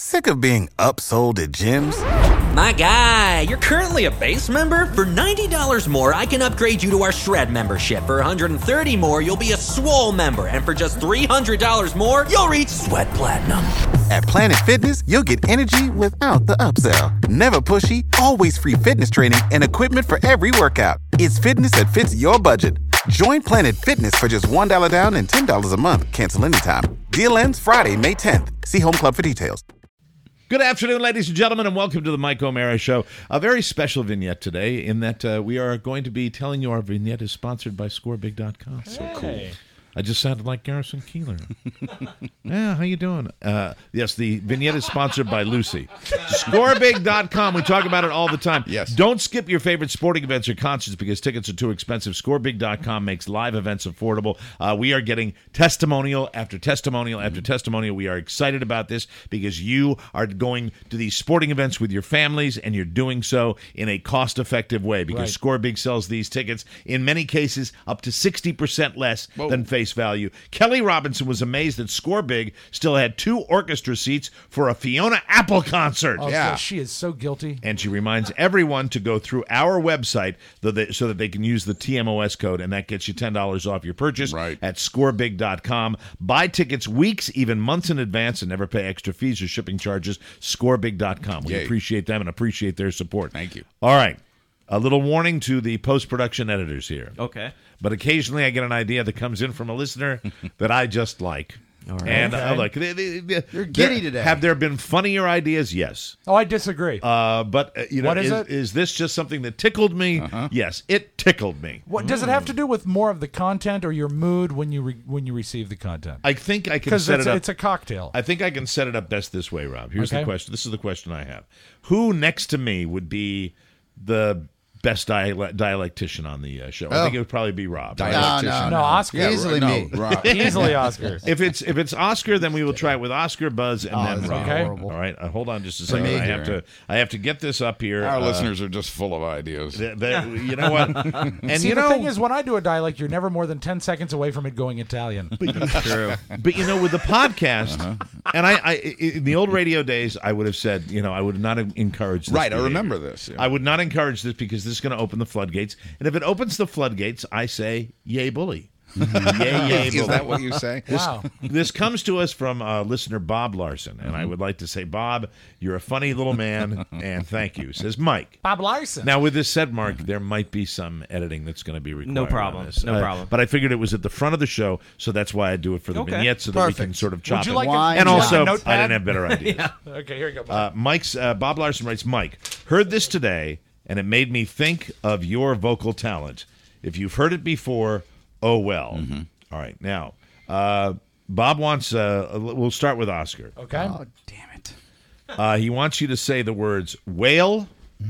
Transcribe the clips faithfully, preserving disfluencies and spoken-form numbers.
Sick of being upsold at gyms? My guy, you're currently a base member? For ninety dollars more, I can upgrade you to our Shred membership. For one hundred thirty dollars more, you'll be a Swole member. And for just three hundred dollars more, you'll reach Sweat Platinum. At Planet Fitness, you'll get energy without the upsell. Never pushy, always free fitness training and equipment for every workout. It's fitness that fits your budget. Join Planet Fitness for just one dollar down and ten dollars a month. Cancel anytime. Deal ends Friday, May tenth. See Home Club for details. Good afternoon, ladies and gentlemen, and welcome to the Mike O'Mara Show. A very special vignette today in that uh, we are going to be telling you our vignette is sponsored by score big dot com. So cool. I just sounded like Garrison Keillor. Yeah, how you doing? Uh, yes, the vignette is sponsored by Lucy. score big dot com. We talk about it all the time. Yes. Don't skip your favorite sporting events or concerts because tickets are too expensive. score big dot com makes live events affordable. Uh, we are getting testimonial after testimonial after mm-hmm. testimonial. We are excited about this because you are going to these sporting events with your families, and you're doing so in a cost-effective way because right. ScoreBig sells these tickets, in many cases, up to sixty percent less Whoa. than face value. Kelly Robinson was amazed that ScoreBig still had two orchestra seats for a Fiona Apple concert. Oh, yeah, so she is so guilty. And she reminds everyone to go through our website so that, so that they can use the T M O S code, and that gets you ten dollars off your purchase right. at score big dot com. Buy tickets weeks, even months in advance, and never pay extra fees or shipping charges. score big dot com. We Yay. appreciate them and appreciate their support. Thank you. All right. A little warning to the post-production editors here. Okay. But occasionally I get an idea that comes in from a listener that I just like. All right. And okay. uh, look, they, they, they, you're giddy there, today. Have there been funnier ideas? Yes. Oh, I disagree. Uh, but uh, you know, what is, is, it? is this just something that tickled me? Uh-huh. Yes, it tickled me. What does it have to do with more of the content or your mood when you re- when you receive the content? I think I can Because set it's, it up. it's a cocktail. I think I can set it up best this way, Rob. Here's Okay. the question. This is the question I have. Who next to me would be the best dialect- dialectician on the uh, show? I Oh. think it would probably be Rob. Dialectician. No, no, no, Oscar. Yeah, Easily no, me. Rob. Easily Oscar. If it's if it's Oscar, then we will try it with Oscar, Buzz, and Oh, then that's Rob. okay. horrible. All right, uh, hold on just a For second. me, I have Gary. to I have to get this up here. Our Uh, listeners are just full of ideas. th- th- you know what? And See, you the know, thing is, when I do a dialect, you're never more than ten seconds away from it going Italian. True. but you know, with the podcast, Uh-huh. and I, I, in the old radio days, I would have said, you know, I would not have encouraged this Right, I behavior. remember this. yeah. I would not encourage this because this is going to open the floodgates. And if it opens the floodgates, I say, yay, bully. yay, yay, bully. Is that what you say? Wow. This comes to us from uh, listener Bob Larson, and I would like to say, Bob, you're a funny little man, and thank you. Says Mike. Bob Larson. Now, with this said, Mark, there might be some editing that's going to be required. No on problem. this. No Uh, problem. But I figured it was at the front of the show, so that's why I do it for the Okay. vignette, so that we can Perfect. sort of chop Would you it. like Why a, and not? also, a notepad? I didn't have better ideas. Okay, here you go. Uh, Mike's uh, Bob Larson writes, Mike, heard this today, and it made me think of your vocal talent. If you've heard it before, oh well. Mm-hmm. All right, now, uh, Bob wants, uh, we'll start with Oscar. okay. Oh, damn it. Uh, he wants you to say the words whale,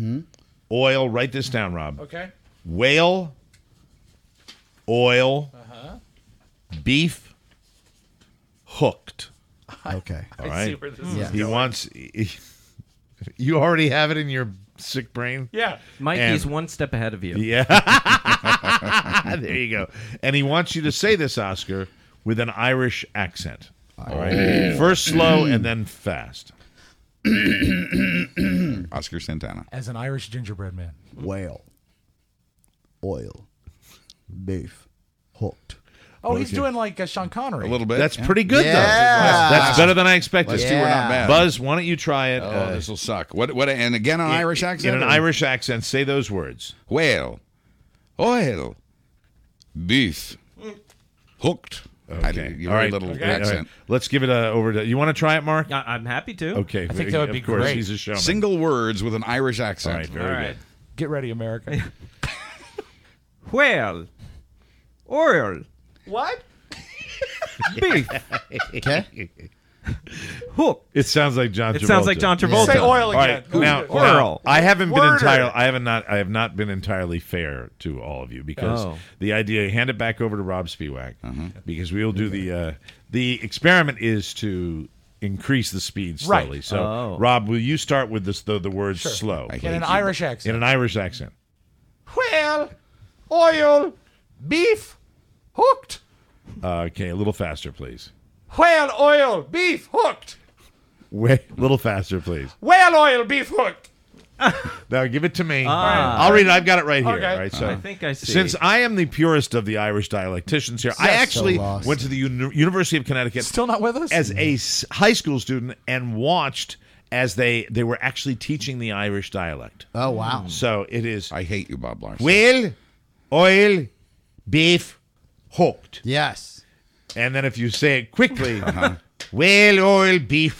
oil, write this down, Rob. Okay. Whale, oil, Uh-huh. beef, hooked. Okay. All I right. see where this is Yeah. He going. wants, you already have it in your sick brain? Yeah. Mike, And- he's one step ahead of you. Yeah. There you go. And he wants you to say this, Oscar, with an Irish accent. All right. First slow and then fast. Oscar Santana. As an Irish gingerbread man. Whale. Oil. Beef. Hooked. Oh, he's Okay. doing like uh, Sean Connery. A little bit. That's yeah. pretty good, Yeah. though. That's, that's better than I expected. Those two were not bad. Buzz, why don't you try it? Oh, uh, this will suck. What? What? And again, an Irish accent. In an or- Irish accent, say those words. Whale, oil, beef, hooked. I Okay. did- you All very right. little Okay. All right. accent. Let's give it uh, over to. You want to try it, Mark? I- I'm happy to. Okay. I think that would of be course, great. He's a showman. Single words with an Irish All accent. right. Very All good. right. Get ready, America. Whale, oil, What? beef, Okay. hook. It sounds like John. It Travolta. sounds like John Travolta. Say oil All again. right, Go now, to it. now, Whirl. I haven't been Word. entirely. I have not. I have not been entirely fair to all of you because Oh. the idea. Hand it back over to Rob Spiewak because we will do the. Uh, the experiment is to increase the speed slowly. Right. So, Oh. Rob, will you start with this, the the words Sure. slow I In hate an you. Irish in accent. an Irish accent? Whale, oil, beef, hooked. Uh, okay, a little faster, please. Whale, oil, beef, hooked. Wait, a little faster, please. Whale oil beef hooked. Now give it to me. Ah. I'll read it. I've got it right here. Okay. All right, so I think I see. since I am the purest of the Irish dialecticians here, I Yes, actually so lost. went to the Uni- University of Connecticut Still not with us? as a s- high school student and watched as they they were actually teaching the Irish dialect. Oh, wow. So it is I hate you, Bob Larson. whale, oil, beef, hooked. Yes. And then if you say it quickly, whale, oil, beef.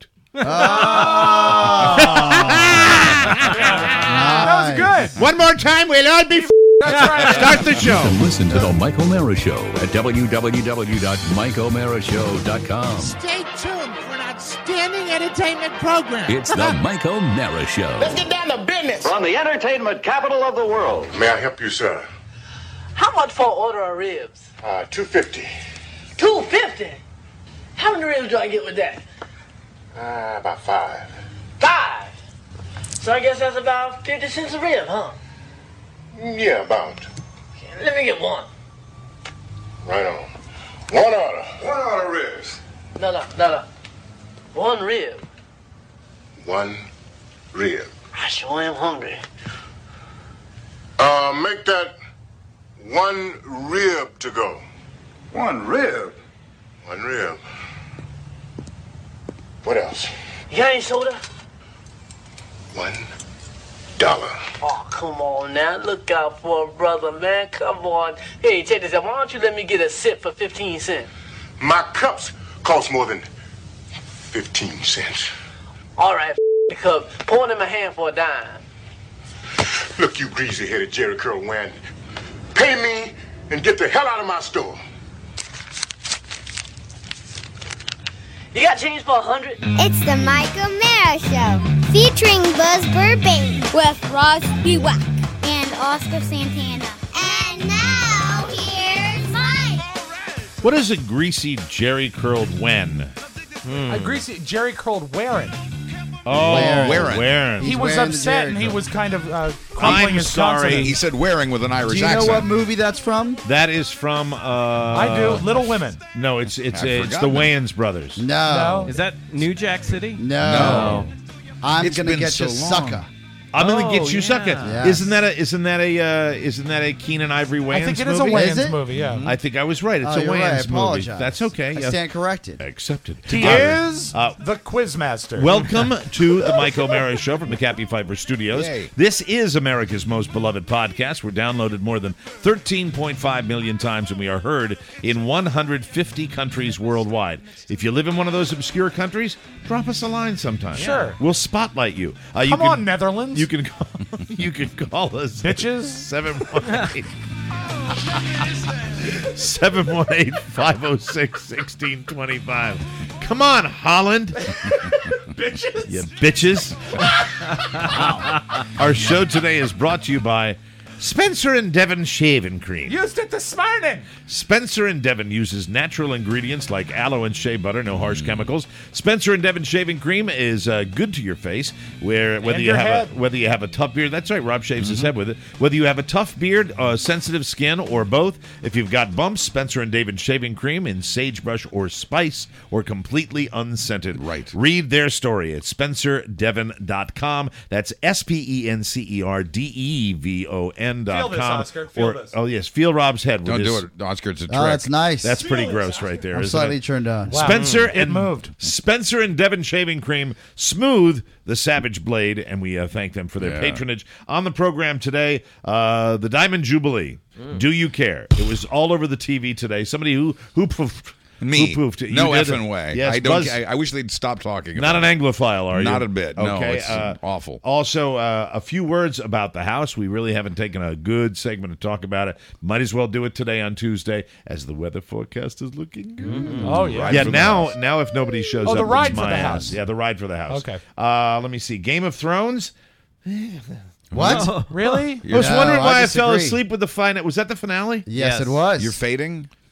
That was good. One more time, whale, oil, beef. That's right. Start the show. Listen to the Mike O'Mara Show at w w w dot mike o'mara show dot com. Stay tuned for an outstanding entertainment program. It's the Mike O'Mara Show. Let's get down to business. From the entertainment capital of the world. May I help you, sir? How much for an order of ribs? Uh, two fifty. Two fifty. How many ribs do I get with that? Uh, about five. Five. So I guess that's about fifty cents a rib, huh? Yeah, about. Let me get one. Right on. One order. One order ribs. No, no, no, no. One rib. One rib. I sure am hungry. Uh, make that one rib to go. One rib? One rib. What else? You got any soda? One dollar. Oh, come on now. Look out for a brother, man. Come on. Hey, check this out. Why don't you let me get a sip for fifteen cents? My cups cost more than fifteen cents. All right, f- the cup. Pour it in my hand for a dime. Look, you greasy-headed Jerry Curl Wan. Pay me and get the hell out of my store. You got change for a hundred? It's the Mike O'Mara Show, featuring Buzz Burbank with Ross Biwak and Oscar Santana. And now, here's Mike. What is a greasy Jerry curled when? I greasy Jerry curled Warren. Oh, Wearing. wearing. He He's was wearing the upset Jerry and he curl. was kind of uh, crumbling I'm his sorry. consonants. He said wearing with an Irish Do you know accent. what movie that's from? That is from. Uh, I do. Little Women. No, it's it's I've it's the forgotten it. Wayans brothers. No. No. Is that New Jack City? No. I'm It's gonna been get so you, long. sucker. I'm gonna Oh, get you, yeah. sucker. Yes. Isn't that a isn't that a uh, isn't that a Keenan Ivory Wayans I think it is a movie? Wayans Is it? movie, yeah. I think I was right. It's Oh, a you're Wayans right. I movie. apologize. That's okay. I Yes. stand corrected. Accepted. He Uh, is uh, the Quizmaster. Welcome to the Mike O'Mara Show from the Cappy Pfeiffer Studios. Yay. This is America's most beloved podcast. We're downloaded more than thirteen point five million times, and we are heard in one hundred fifty countries worldwide. If you live in one of those obscure countries, drop us a line sometime. Sure. We'll spotlight you. Uh, you Come can, on, Netherlands. You can call, you can call us. Bitches. seven one eight seven one eight, five oh six, one six two five. Come on, Holland. Bitches. You bitches. Our show today is brought to you by Spencer and Devon Shaving Cream. Used it this morning. Spencer and Devon uses natural ingredients like aloe and shea butter, no harsh chemicals. Spencer and Devon Shaving Cream is uh, good to your face, where whether And you your have head. a whether you have a tough beard. That's right, Rob shaves his head with it. Whether you have a tough beard, uh, sensitive skin, or both. If you've got bumps, Spencer and Devon Shaving Cream in sagebrush or spice, or completely unscented. Right. Read their story at spencer devon dot com. That's S P E N C E R D E V O N dot com. Feel this, Oscar. Feel or, this. Oh, yes. Feel Rob's head. Don't with do his- it, Oscar. It's a trick. Oh, that's nice. That's pretty gross right there, I'm isn't slightly it? turned on. Wow. Spencer It and moved. Spencer and Devon Shaving Cream, smooth the Savage Blade, and we uh, thank them for their Yeah. patronage on the program today. Uh, the Diamond Jubilee. Do you care? It was all over the T V today. Somebody who who poofed. Me. Who poofed it. You No did? effing way. Yes, I don't. Buzz- I, I wish they'd stop talking. Not about an it. Anglophile, are you? Not a bit. No, Okay, it's uh, awful. Also, uh, a few words about the House. We really haven't taken a good segment to talk about it. Might as well do it today on Tuesday, as the weather forecast is looking good. Oh, yeah. Ride Yeah, for the now house. now if nobody shows Oh, up, the it's ride for my the ass. house. Yeah, the ride for the house. Okay. Uh, let me see. Game of Thrones. What? Really? I was No, wondering I why I, fell disagree. asleep with the finale. Was that the finale? Yes, Yes. it was. You're fading.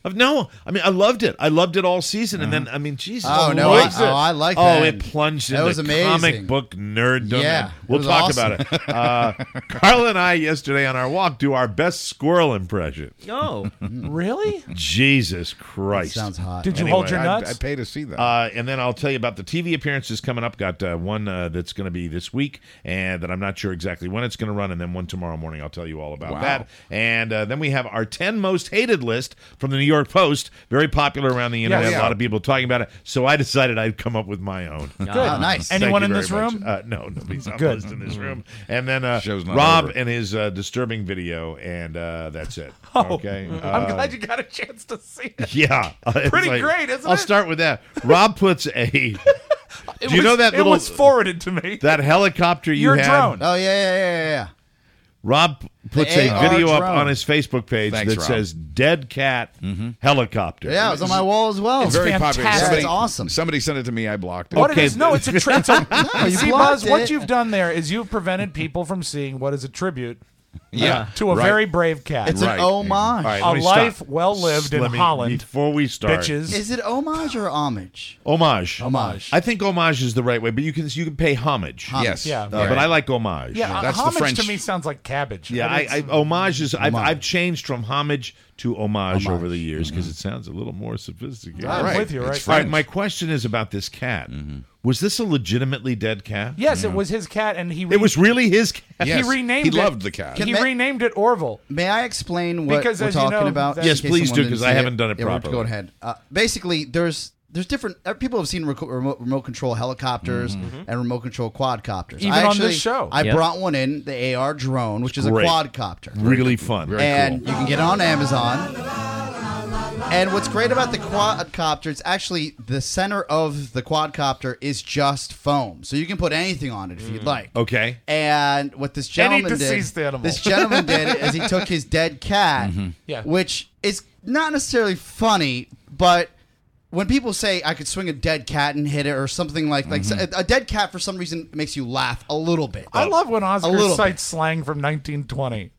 Of no, I mean I loved it. I loved it all season, and then I mean, Jesus, Oh, I no, loved I- it. oh, I like Oh, that. it plunged That was into amazing. comic book nerddom. Yeah, and it we'll was talk awesome. about it. Uh, Carla and I yesterday on our walk do our best squirrel impression. Oh, really? Jesus Christ! That sounds hot. Did you Anyway, hold your I, nuts? I pay to see that. Uh, and then I'll tell you about the T V appearances coming up. Got uh, one uh, that's going to be this week, and that I'm not sure exactly when it's going to run, and then one tomorrow morning. I'll tell you all about Wow. that. And uh, then we have our ten most hated list from the New York Post. Very popular around the internet. yeah. A lot of people talking about it. So I decided I'd come up with my own. Good. Oh, nice. Thank Anyone you in very this much. room? Uh, no, nobody's on the Good. list in this room. And then uh, Show's not Rob over. and his uh, disturbing video, and uh, uh, that's it. Oh, Okay. I'm Uh, glad you got a chance to see it. Yeah, it's Pretty like- great, isn't I'll it? start with that. Rob puts a. It Do you was- know that it little? was forwarded to me. That helicopter you Your had. drone. Oh yeah, yeah, yeah, yeah. Rob puts The a A R video up drone. on his Facebook page Thanks, that Rob. says "Dead Cat Helicopter." Yeah, it was on my wall as well. It's Very fantastic. popular. Yeah, Somebody, it's awesome. Somebody sent it to me. I blocked it. What Okay. it is? No, it's a. Tra- it's a you see, blocked Buzz, what it. you've done there is you've prevented people from seeing what is a tribute Yeah, to a right. very brave cat. It's Right. an homage. All right, A let me life stop. well lived in Let me- Holland. Before we start, Bitches. Is it homage or homage? homage. Homage. I think homage is the right way, but you can you can pay homage. Yes. Yeah. Uh, But I like homage. Yeah, uh, That's the homage French- to me sounds like cabbage. Yeah, But I, it's- I homage is I've, Homage. I've changed from homage to homage, Homage. over the years because it sounds a little more sophisticated. I'm Right. with you, right? It's All right, French. my question is about this cat. Was this a legitimately dead cat? Yes, it was his cat, and he re- It was really his cat. Yes. he renamed He it. loved the cat. He Can ma- renamed it Orville. May I explain what Because we're as you talking know, about? that- Yes, in case please someone do, didn't 'cause see I haven't done it Yeah, we're- properly. Go ahead. Uh, basically, there's there's different uh, people have seen reco- remote, remote control helicopters and remote control quadcopters. Even I on actually, this show. I Yep. brought one in, the A R drone, which is Great. a quadcopter. Really fun. Very and cool. you can get it on Amazon. And what's great about the quadcopter, it's actually the center of the quadcopter is just foam, so you can put anything on it if you'd like. Okay. And what this gentleman deceased did, animal. this gentleman did, is he took his dead cat, Yeah. which is not necessarily funny, but when people say I could swing a dead cat and hit it or something like like a, a dead cat for some reason makes you laugh a little bit. I love when A Oscar little cites slang from nineteen twenty.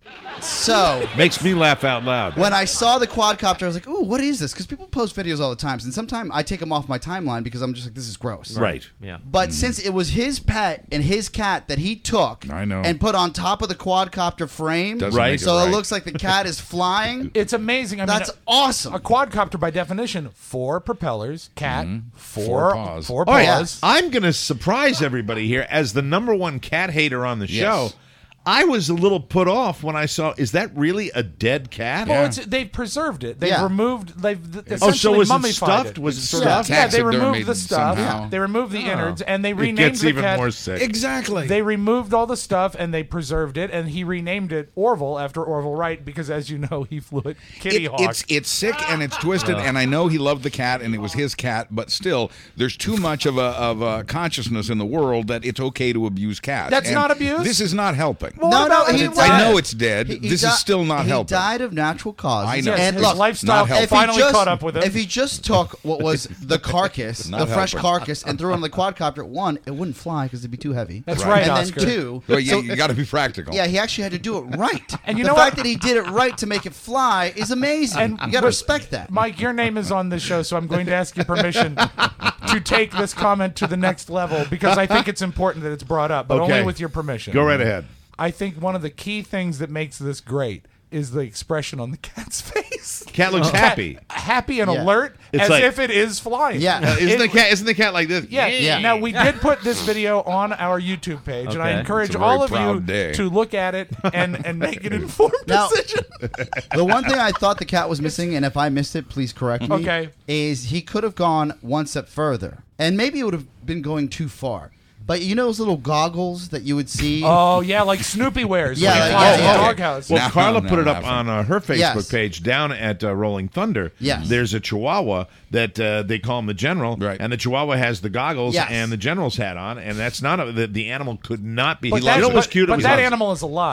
So Makes me laugh out loud. when I saw the quadcopter, I was like, "Ooh, what is this?" Because people post videos all the time, and sometimes I take them off my timeline because I'm just like, "This is gross." Right. Yeah. But since it was his pet and his cat that he took I know. and put on top of the quadcopter frame, Doesn't Right. make it so right. it looks like the cat is flying. It's amazing. I That's mean, awesome. a quadcopter by definition, four propellers, cat, four, Four paws. four All right, paws. I'm going to surprise everybody here as the number one cat hater on the Yes. show. I was a little put off when I saw, is that really a dead cat? Well, it's, they've preserved it. They've Yeah. removed. They've th- Oh, essentially so was it mummified stuffed? it. Was it Sort Yeah. of stuffed? Yeah, they taxidermied removed the stuff. somehow. They removed the innards, and they It renamed gets the even cat. more sick. Exactly. They removed all the stuff and they preserved it, and he renamed it Orville after Orville Wright because, as you know, he flew it Kitty It- Hawk. it's it's sick and it's twisted, and I know he loved the cat and it was his cat, but still, there's too much of a of a consciousness in the world that it's okay to abuse cats. That's And not abuse? This is not helping. Well, No, what about no, when he he died. I know it's dead. He- he this di- is still not he helping. died of natural causes. I know. Yes, And his look, lifestyle not helping. if he finally just- caught up with him. If he just took what was the carcass, the Not fresh helping. carcass, and threw it on the quadcopter, one, it wouldn't fly because it'd be too heavy. That's right, And Oscar. then two, Well, you, so- you got to be practical. yeah, he actually had to do it right. And you the know fact what? that he did it right to make it fly is amazing. And you got to what- respect that. Mike, your name is on this show, so I'm going to ask your permission to take this comment to the next level because I think it's important that it's brought up, but Okay. only with your permission. Go right ahead. I think one of the key things that makes this great is the expression on the cat's face. Cat looks happy. Cat- happy and Yeah. alert, It's as like- if it is flying. Yeah. Uh, isn't It- the cat? Isn't the cat like this? Yeah. Yeah. Now we did put this video on our YouTube page, and I Okay. encourage It's a very all of you proud day. to look at it and and make an informed Now- decision. The one thing I thought the cat was missing, and if I missed it, please correct me. Okay. Is he could have gone one step further, and maybe it would have been going too far. But you know those little goggles that you would see. Oh yeah, like Snoopy wears. Yeah, when he like- flies yeah, the yeah. doghouse. Well, Now- Carla now put it I'm up laughing. on uh, her Facebook Yes. page down at uh, Rolling Thunder. Yes. There's a Chihuahua that uh, they call him the General, Right. and the Chihuahua has the goggles Yes. and the General's hat on, and that's not a, the, the animal could not be. But, you that, know what was but- cute? but it was that on- animal is alive.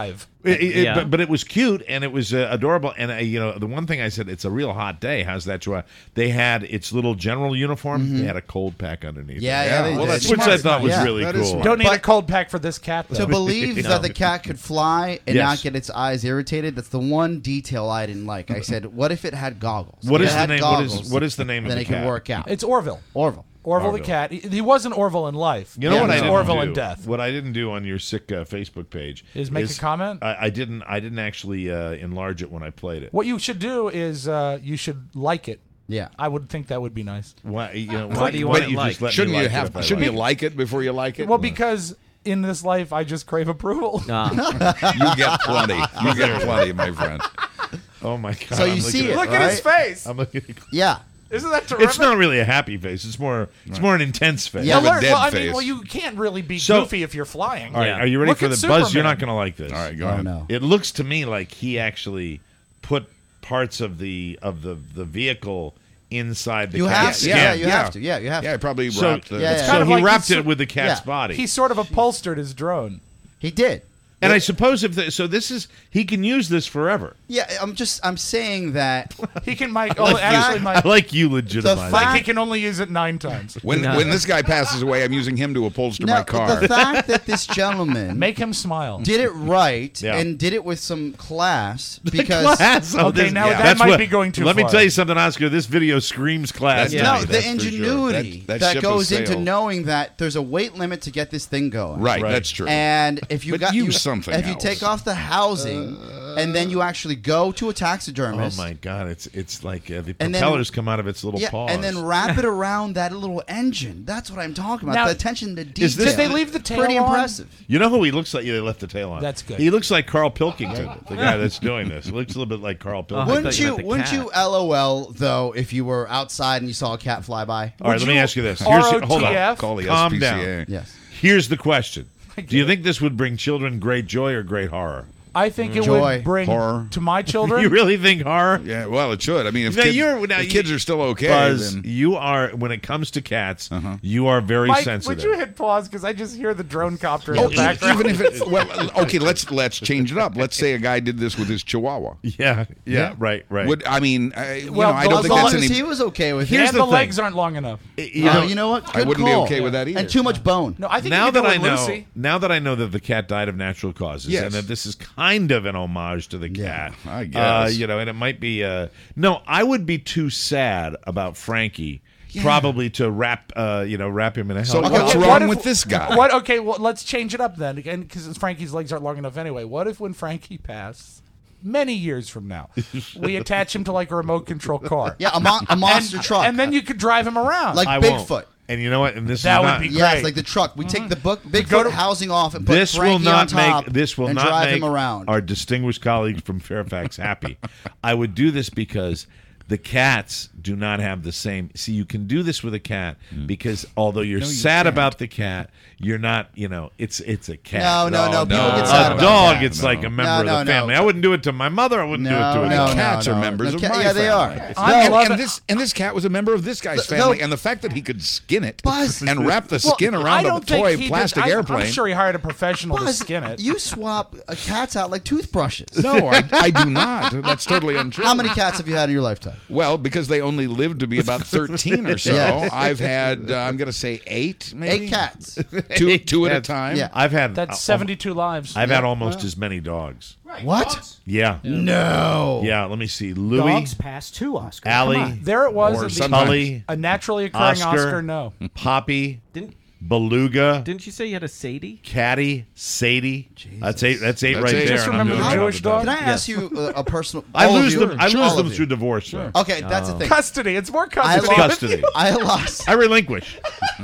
It, it, Yeah. but, but it was cute and it was uh, adorable. And uh, you know, the one thing I said, it's a real hot day. How's that? Joa? They had its little general uniform. They had a cold pack underneath. Yeah, it. yeah, they well, did. that's which I smart. thought was Yeah. really That is cool. smart. Don't need But- a cold pack for this cat, though. To believe No. that the cat could fly and Yes. not get its eyes irritated, that's the one detail I didn't like. I said, what if it had goggles? What If is it the had name? What is goggles, what is the name of then the it cat? could work out. It's Orville. Orville. Orville the Orville. cat. He, he wasn't Orville in life. You know Yeah, what I it's didn't Orville do? in death. What I didn't do on your sick uh, Facebook page Is make a comment? I, I didn't. I didn't actually uh, enlarge it when I played it. What you should do is uh, you should like it. Yeah. I would think that would be nice. Why? You know, Why do you want it just liked? let me Shouldn't you like it have? if I Shouldn't you like like it before you like it? Well, because in this life, I just crave approval. Nah. you get plenty. You get plenty, my friend. it? Oh my god! So you I'm see looking it, Look at his right? face. I'm looking. At, Yeah. Isn't that terrific? it's not really a happy face. It's more. It's more an intense face. Yeah. Well, Have a learn- dead well, I face. mean, well, you can't really be So- goofy if you're flying. All right, Yeah. are you ready Look for at the buzz? You're Superman. not going to like this. All right, go Oh, ahead. no. It looks to me like he actually put parts of the of the the vehicle inside the You cat's have to. skin. Yeah, you Yeah. have to. Yeah, you have Yeah, I to. probably So, wrapped the. Yeah, yeah. so kind of he like wrapped he's- it with the cat's yeah. body. He sort of upholstered his drone. He did. and I suppose if the, so, this is he can use this forever. Yeah, I'm just I'm saying that He can Mike. Oh, actually, I Mike. like you legitimize. The it. Like he can only use it nine times. When No. when this guy passes away, I'm using him to upholster no, my car. the fact that this gentleman Make him smile. did it right Yeah. and did it with some class because Class of Okay, this- now that That's might what- be going too Let far. me tell you something, Oscar. This video screams class. Yeah. to no, me, the that's for sure. ingenuity That- that that, ship goes has into sailed. knowing that there's a weight limit to get this thing going. right, Right. that's true. And if you But got use you, something if you else. take off the housing and then you actually go to a Oh taxidermist, my God! It's it's like uh, the And then- propellers come out of its little yeah, paws. and then wrap it around that little engine. That's what I'm talking about. Now, the attention to detail. is this- Did they leave the tail Pretty on? impressive. You know who he looks like? Yeah, they left the tail on. That's good. He looks like Carl Pilkington, the guy that's doing this. He looks a little bit like Carl I Pilkington. Wouldn't thought you you? meant the Wouldn't cat. you? LOL though, if you were outside and you saw a cat fly by. All right, Would let me you- ask you this. R Here's, O T F? hold on. Call the Calm S P C A. down. Yes. Here's the question: do you think this would bring children great joy or great horror? I think it Joy. would bring Horror. to my children. You really think horror? Yeah, well, it should. I mean, if, Now, kids, you're- now if you- kids are still okay, Buzz, then you are when it comes to cats, you are very Mike, sensitive. would you hit pause because I just hear the drone copter in Oh, the e- background? even if it well, okay, let's let's change it up. Let's say a guy did this with his Chihuahua. yeah, yeah, right, right. Would I mean? I, you Well, know, I the- don't As think long that's as any. he was okay with and it. Here's the, the thing. legs aren't long enough. you No, know, you know what? I Good wouldn't be call. okay with that either. And too much bone. No, I think now you could that do I it know, Lucy. now that I know that the cat died of natural causes, Yes. and that this is kind of an homage to the cat, I Uh, guess. you know, and it might be. Uh, no, I would be too sad about Frankie, probably to wrap, uh, you know, wrap him in a So helicopter. what's what wrong if- with this guy? What? Okay, well, let's change it up then, again, because Frankie's legs aren't long enough anyway. What if when Frankie passed, many years from now, we attach him to like a remote control car? Yeah, a, mon- a monster and, truck. and then you could drive him around. like I won't. Bigfoot. And you know what? And this That is would not, be Yes, great. like the truck. We take the book Bigfoot Go to- housing off and put this will Frankie not on top make this will and not drive make him around. our distinguished colleagues from Fairfax happy. I would do this because the cats do not have the same. See, you can do this with a cat because although you're No, you sad can't. about the cat, you're not. You know, it's it's a cat. No, no, no. People no. get sad A about dog, that. it's like a member No, of no, the no. family. I wouldn't do it to my mother. I wouldn't do it to No, a no, cat. Cats no, are no. members The of cat- my yeah, they family. are. I and, love and it. this and this cat was a member of this guy's No, family, no. and the fact that he could skin it Buzz. and wrap the Well, skin I around a don't think toy he did- plastic I, airplane. I'm sure he hired a professional Buzz, to skin it. You swap uh, cats out like toothbrushes. No, I, I do not. That's totally untrue. How many cats have you had in your lifetime? Well, because they only lived to be about thirteen or so, Yes. I've had, uh, I'm going to say eight, maybe? Eight cats. Two, two at a Cats. time. Yeah. I've had That's uh, seventy-two lives. I've had almost as many dogs. What? Yeah. No. Yeah. Let me see. Louis, Dogs pass too, Oscar. Allie, Come on. There it was. Or at the- sometimes- Tully, a naturally occurring Oscar. Oscar, no. Poppy, Didn't Beluga, didn't you say you had a Sadie? Caddy, Sadie. That's eight. That's eight That's right eight. there. Just and I'm remember doing the it all Jewish the time. dog? Can I ask you a, a personal? I all of lose you. them. I Sure, lose all them of you. through divorce. Sir. Okay, that's the thing. Custody. It's more I custody. lost. Custody. I lost. I relinquish.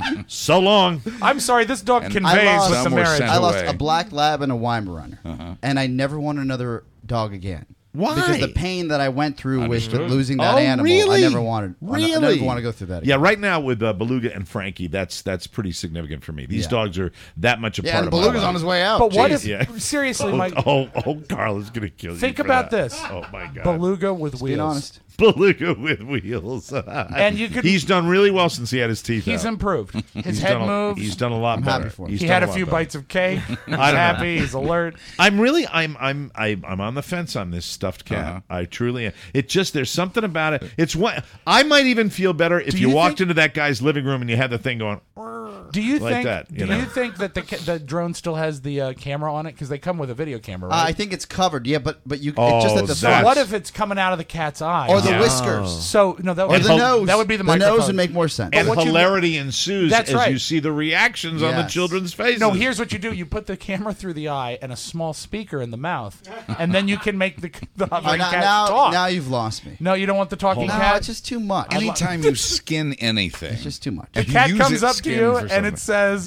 So long. I'm sorry. This dog And conveys I lost- with the Some were marriage. sent I lost away. a black lab and a Weimaraner, and I never want another dog again. Why? Because the pain that I went through with Understood. losing that Oh, animal, really? I never wanted. Really? I never want to go through that again. Yeah, right now with uh, Beluga and Frankie, that's that's pretty significant for me. These Yeah. dogs are that much a Yeah, part and of my Beluga's life. on his way out. But what Jeez. if Yeah. seriously, Oh, Mike? oh, oh, Carla's gonna kill you. Think for about that. this. Oh my God. Beluga with wheels. Being honest. Beluga with wheels. And you could- He's done really well since he had his teeth He's out. improved. His He's head done a- moves. He's done a lot I'm better. happy for him. He's he done had a lot few better. bites of cake. He's I don't know. happy. He's alert. I'm really I'm I'm I, I'm on the fence on this stuffed cat. Uh-huh. I truly am. It just there's something about it. It's what I might even feel better if Do you, you walked think- into that guy's living room and you had the thing going. Do you Like think? that, you do know? you think that the ca- the drone still has the uh, camera on it because they come with a video camera? Uh, Right? I think it's covered. Yeah, but but you Oh, it's just at the that's- front. what if it's coming out of the cat's eye or the Yeah. whiskers, So no, that or would the be, nose? That would be the, the microphone. nose would make more sense. And what you- hilarity ensues That's as right. you see the reactions on the Yes. children's faces. No, here's what you do: you put the camera through the eye and a small speaker in the mouth, and then you can make the the Uh, hovering now, cat now, talk. now you've lost me. no, you don't want the talking No, cat. it's just too much. Anytime you skin anything, It's just too much. the you cat use comes its up to skin you for and something. it says,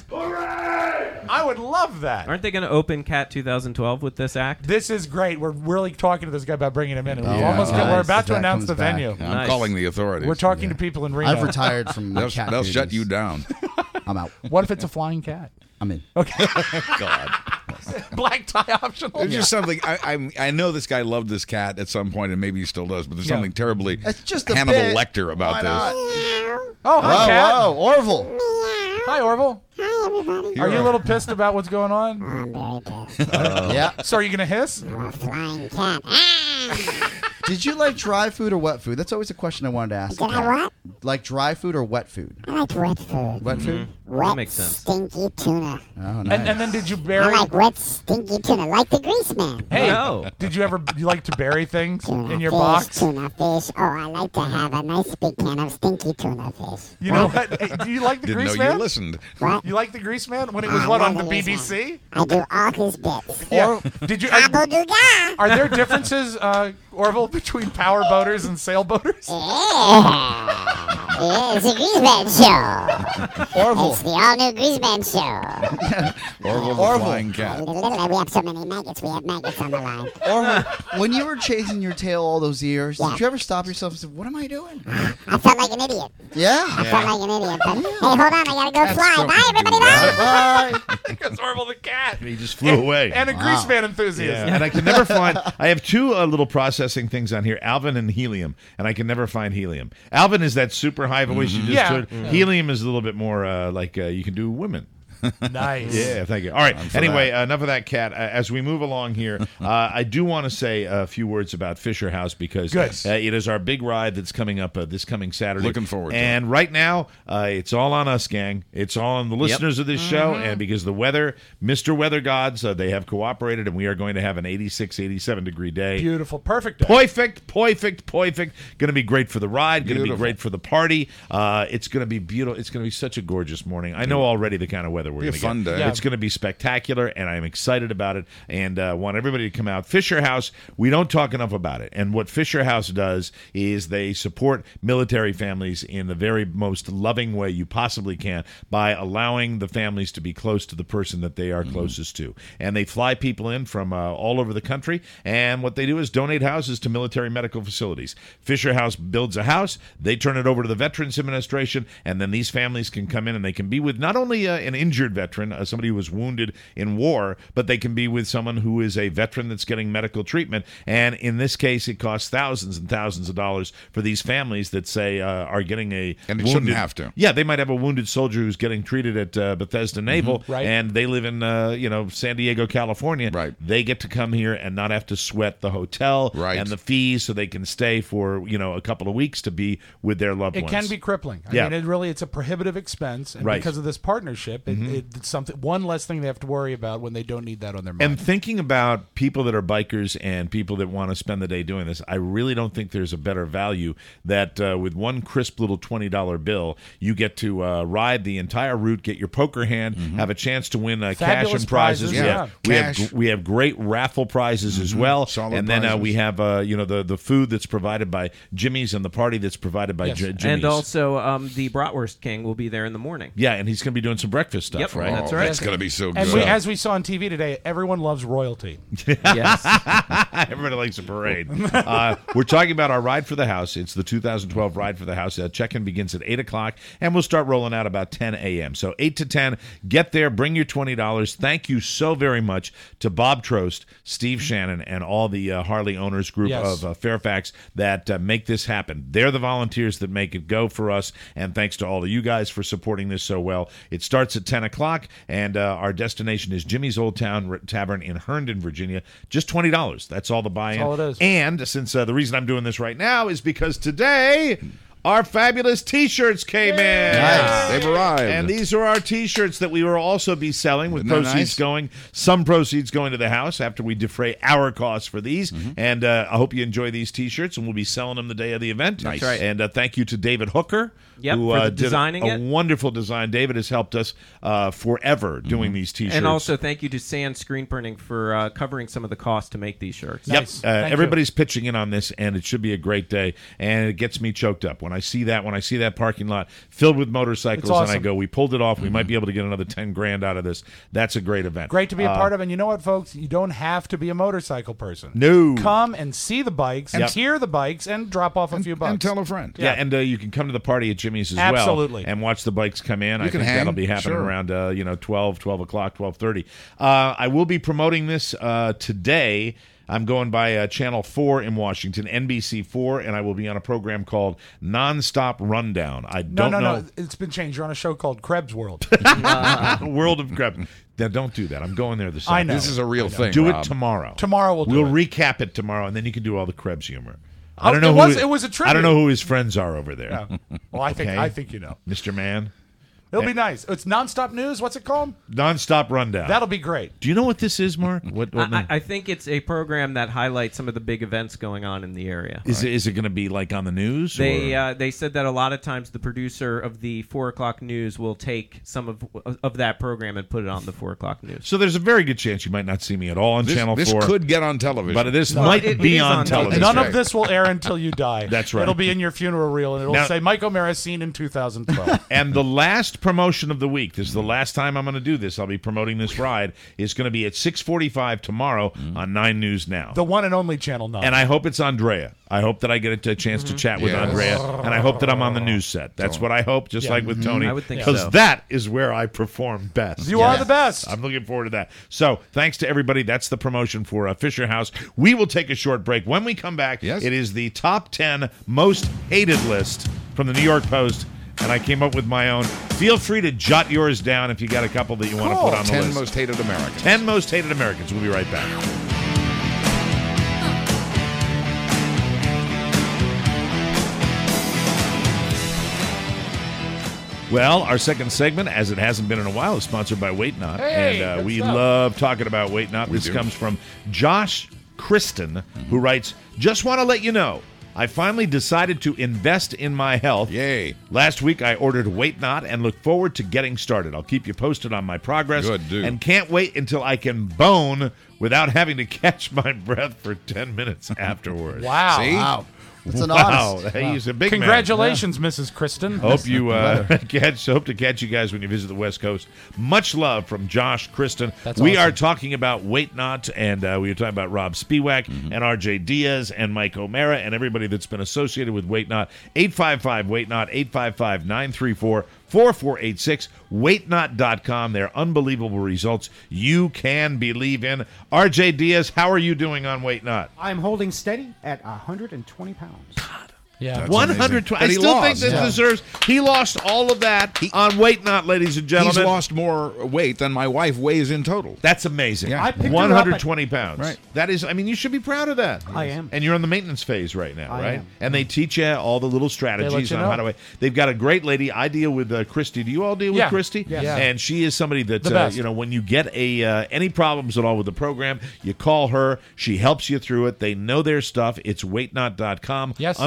I would love that. Aren't they going to open Cat twenty twelve with this act? This is great. We're really talking to this guy about bringing him in. And we're Yeah, almost nice. we're about If to that announce comes the back. venue. I'm Nice. calling the authorities. We're talking to people in Reno. I've retired from my They'll, cat they'll shut duties. you down. I'm out. What if it's a flying cat? I'm in. Okay. God. Black tie optional. There's just something. I, I I know this guy loved this cat at some point, and maybe he still does. But there's Yeah. something terribly It's just a Hannibal bit. Lecter about Why this. not? Oh, hi, Whoa, cat. whoa, Orville. Hi, Orville. Hi, everybody. Are you a little pissed about what's going on? I'm very pissed. Yeah. So are you going to hiss? I'm a flying cat. Ah! Did you like dry food or wet food? That's always a question I wanted to ask. Did I what? Like dry food or wet food? I like wet food. Wet food? Wet, makes sense. stinky tuna. Oh, nice. And, and then did you I bury... like wet, stinky tuna, like the grease man. Hey, No. did you ever... You like to bury things Tuna in your fish, box? tuna fish. Oh, I like to have a nice big can of stinky tuna fish. You know what? Hey, do you like the Didn't know grease you man? listened. What? You like the grease man? When it was, I what, on love the the B B Grease C? I do all his bits. Yeah. Did you... Are, Abu Duga. are there differences, uh, Orville, between power boaters and sailboaters? Yeah. Yeah, it's a Greaseman show. Orville. It's the all-new Greaseman show. Orville the Orville. flying cat. We have so many maggots. We have maggots on the line. Orville, when you were chasing your tail all those years, Yeah. did you ever stop yourself and say, "What am I doing?" I felt like an idiot. Yeah. I felt like an idiot. But hey, hold on. I gotta go fly. Bye, everybody. Bye. Bye. Because Orville the cat. He just flew away. And a grease man enthusiast. Yeah, and I can never find. I have two uh, little processing things on here: Alvin and helium, and I can never find helium. Alvin is that super high voice you just Yeah. heard. Helium is a little bit more uh, like uh, you can do women. Nice. Yeah, thank you. All right. for Anyway, uh, enough of that cat. Uh, as we move along here, uh, I do want to say a few words about Fisher House because Good. Uh, it is our big ride that's coming up uh, this coming Saturday. Looking forward to And right now, uh, it's all on us, gang. It's all on the listeners of this show, and because the weather, Mister Weather Gods, uh, they have cooperated, and we are going to have an eighty-six, eighty-seven degree day. Beautiful. Perfect day. Perfect, perfect, perfect. Going to be great for the ride. Going to be Beautiful. great for the party. Uh, it's going to be beautiful. It's going to be such a gorgeous morning. I know already the kind of weather we're Be a going to fun get. day. Yeah. It's going to be spectacular, and I'm excited about it. And uh, want everybody to come out. Fisher House. We don't talk enough about it. And what Fisher House does is they support military families in the very most loving way you possibly can by allowing the families to be close to the person that they are Mm-hmm. closest to. And they fly people in from uh, all over the country. And what they do is donate houses to military medical facilities. Fisher House builds a house. They turn it over to the Veterans Administration. And then these families can come in and they can be with not only uh, an injured veteran, uh, somebody who was wounded in war, but they can be with someone who is a veteran that's getting medical treatment. And in this case, it costs thousands and thousands of dollars for these families that say uh, are getting a And it wounded, shouldn't have to. Yeah, they might have a wounded soldier who's getting treated at uh, Bethesda Naval, Right. and they live in uh, you know San Diego, California. Right. They get to come here and not have to sweat the hotel Right. and the fees, so they can stay for you know a couple of weeks to be with their loved It ones. can be crippling. I Yeah. mean, it really it's a prohibitive expense, and Right. because of this partnership, it, it, it's something one less thing they have to worry about when they don't need that on their mind. And thinking about people that are bikers and people that want to spend the day doing this, I really don't think there's a better value that uh, with one crisp little twenty dollar bill, you get to uh, ride the entire route, get your poker hand, have a chance to win uh, cash Fabulous and prizes. prizes, We yeah. have, we, Cash. have, we have great raffle prizes as well. Solid and then uh, prizes. we have uh, you know the, the food that's provided by Jimmy's and the party that's provided by Yes. J- Jimmy's. And also, um, the Bratwurst King will be there in the morning. yeah, and he's going to be doing some breakfast stuff, Yep, right? that's right. That's going to be so good. And we, as we saw on T V today, everyone loves royalty. Yes. Everybody likes a parade. Uh, we're talking about our Ride for the House. It's the two thousand twelve Ride for the House. Uh, check-in begins at eight o'clock, and we'll start rolling out about ten a.m. So eight to ten, get there, bring your twenty dollars. Thank you so very much to Bob Trost, Steve Shannon, and all the uh, Harley owners group Yes. of uh, Fairfax that uh, make this happen. They're the volunteers that make it go for us, and thanks to all of you guys for supporting this so well. It starts at ten o'clock, and uh, our destination is Jimmy's Old Town Tavern in Herndon, Virginia. Just twenty dollars. That's all the buy-in. That's all it is. And since uh, the reason I'm doing this right now is because today our fabulous T-shirts came in. Nice. They've arrived. And these are our T-shirts that we will also be selling with Isn't that proceeds nice? going, some proceeds going to the house after we defray our costs for these. Mm-hmm. And uh, I hope you enjoy these T-shirts, and we'll be selling them the day of the event. Nice. That's right. And uh, thank you to David Hooker, Yep, who for uh, the did designing a, a it. wonderful design. David has helped us uh, forever doing these T-shirts. And also thank you to Sand Screen Printing for uh, covering some of the costs to make these shirts. Yep. Nice. Uh, Thank everybody's pitching in on this, and it should be a great day. And it gets me choked up when I see that. When I see that parking lot filled with motorcycles, It's awesome. and I go, "We pulled it off. We might be able to get another ten grand out of this." That's a great event. Great to be a Uh, part of. And you know what, folks? You don't have to be a motorcycle person. No. Come and see the bikes, Yep. hear the bikes, and drop off a few bucks. And tell a friend. Yeah, and uh, you can come to the party at Jimmy's as Absolutely. well and watch the bikes come in. You I can think hang, that'll be happening sure. around uh, you know twelve, twelve o'clock, twelve thirty. Uh, I will be promoting this uh, today. I'm going by uh, Channel four in Washington, N B C four, and I will be on a program called Nonstop Rundown. I No, don't no, know. no. It's been changed. You're on a show called Krebs World. World of Krebs. Now, don't do that. I'm going there this I Saturday. know. This is a real thing, Do Rob. it tomorrow. Tomorrow we'll do We'll it. recap it tomorrow, and then you can do all the Krebs humor. Oh, I don't know it who was- his- it was a I tribute. don't know who his friends are over there. Yeah. Well, I think Okay. I think you know. Mister Man. It'll be nice. It's nonstop news. What's it called? Nonstop Rundown. That'll be great. Do you know what this is, Mark? What, what I, I think it's a program that highlights some of the big events going on in the area. is it? Is it going to be like on the news? They or- uh, they said that a lot of times the producer of the four o'clock news will take some of of that program and put it on the four o'clock news. so there's a very good chance you might not see me at all on This, Channel this four. could get on television. but this No, might it- it be is on, on television. None right. of this will air until you die. That's right. It'll be in your funeral reel, and it'll Now- say Mike O'Mara seen in two thousand twelve. And the last promotion of the week, this is the last time I'm going to do this, I'll be promoting this ride, is going to be at six forty-five tomorrow on nine News Now. The one and only Channel nine. And I hope it's Andrea. I hope that I get a chance to chat with Yes. Andrea, and I hope that I'm on the news set. That's what I hope, just Yeah. like with Tony. I would think Because so. that is where I perform best. You are the best. I'm looking forward to that. So, thanks to everybody. That's the promotion for uh, Fisher House. We will take a short break. When we come back, Yes. it is the top ten most hated list from the New York Post, and I came up with my own. Feel free to jot yours down if you got a couple that you want to Cool. put on the Ten list. most hated Americans. ten most hated Americans. We'll be right back. Well, our second segment, as it hasn't been in a while, is sponsored by Wait Not. Hey, and uh, good we stuff. love talking about Wait Not. This do. comes from Josh Kristen, who writes, just want to let you know, I finally decided to invest in my health. Yay. Last week, I ordered Wait Not and look forward to getting started. I'll keep you posted on my progress. Good, dude. And can't wait until I can bone without having to catch my breath for ten minutes afterwards. wow. See? Wow. It's an Wow, honest. he's a big man. Congratulations, Missus Kristen. Hope you uh, catch. Hope to catch you guys when you visit the West Coast. Much love from Josh Kristen. That's we awesome. are talking about Wait Not, and uh, we were talking about Rob Spiewak and R J Diaz and Mike O'Mara and everybody that's been associated with Wait Not. eight five five Wait Not, eight five five, nine three four, four four eight six, wait not dot com. They're unbelievable results you can believe in. R J Diaz, how are you doing on Wait Not? I'm holding steady at one hundred twenty pounds. Yeah. That's one hundred amazing. twenty. But I he still think lost. this Yeah. deserves. He lost all of that on Wait Not, ladies and He's gentlemen. lost more weight than my wife weighs in total. That's amazing. Yeah. I picked her up one hundred twenty at- pounds. Right. That is, I mean, you should be proud of that. I am. And you're on the maintenance phase right now, I right? am. And they teach you all the little strategies you on know. how to. They've got a great lady. I deal with uh, Christy. Do you all deal with Yeah. Christy? Yes. Yeah. And she is somebody that The uh, best. you know when you get a uh, any problems at all with the program, you call her. She helps you through it. They know their stuff. It's wait not dot com. Yes. Unbelievable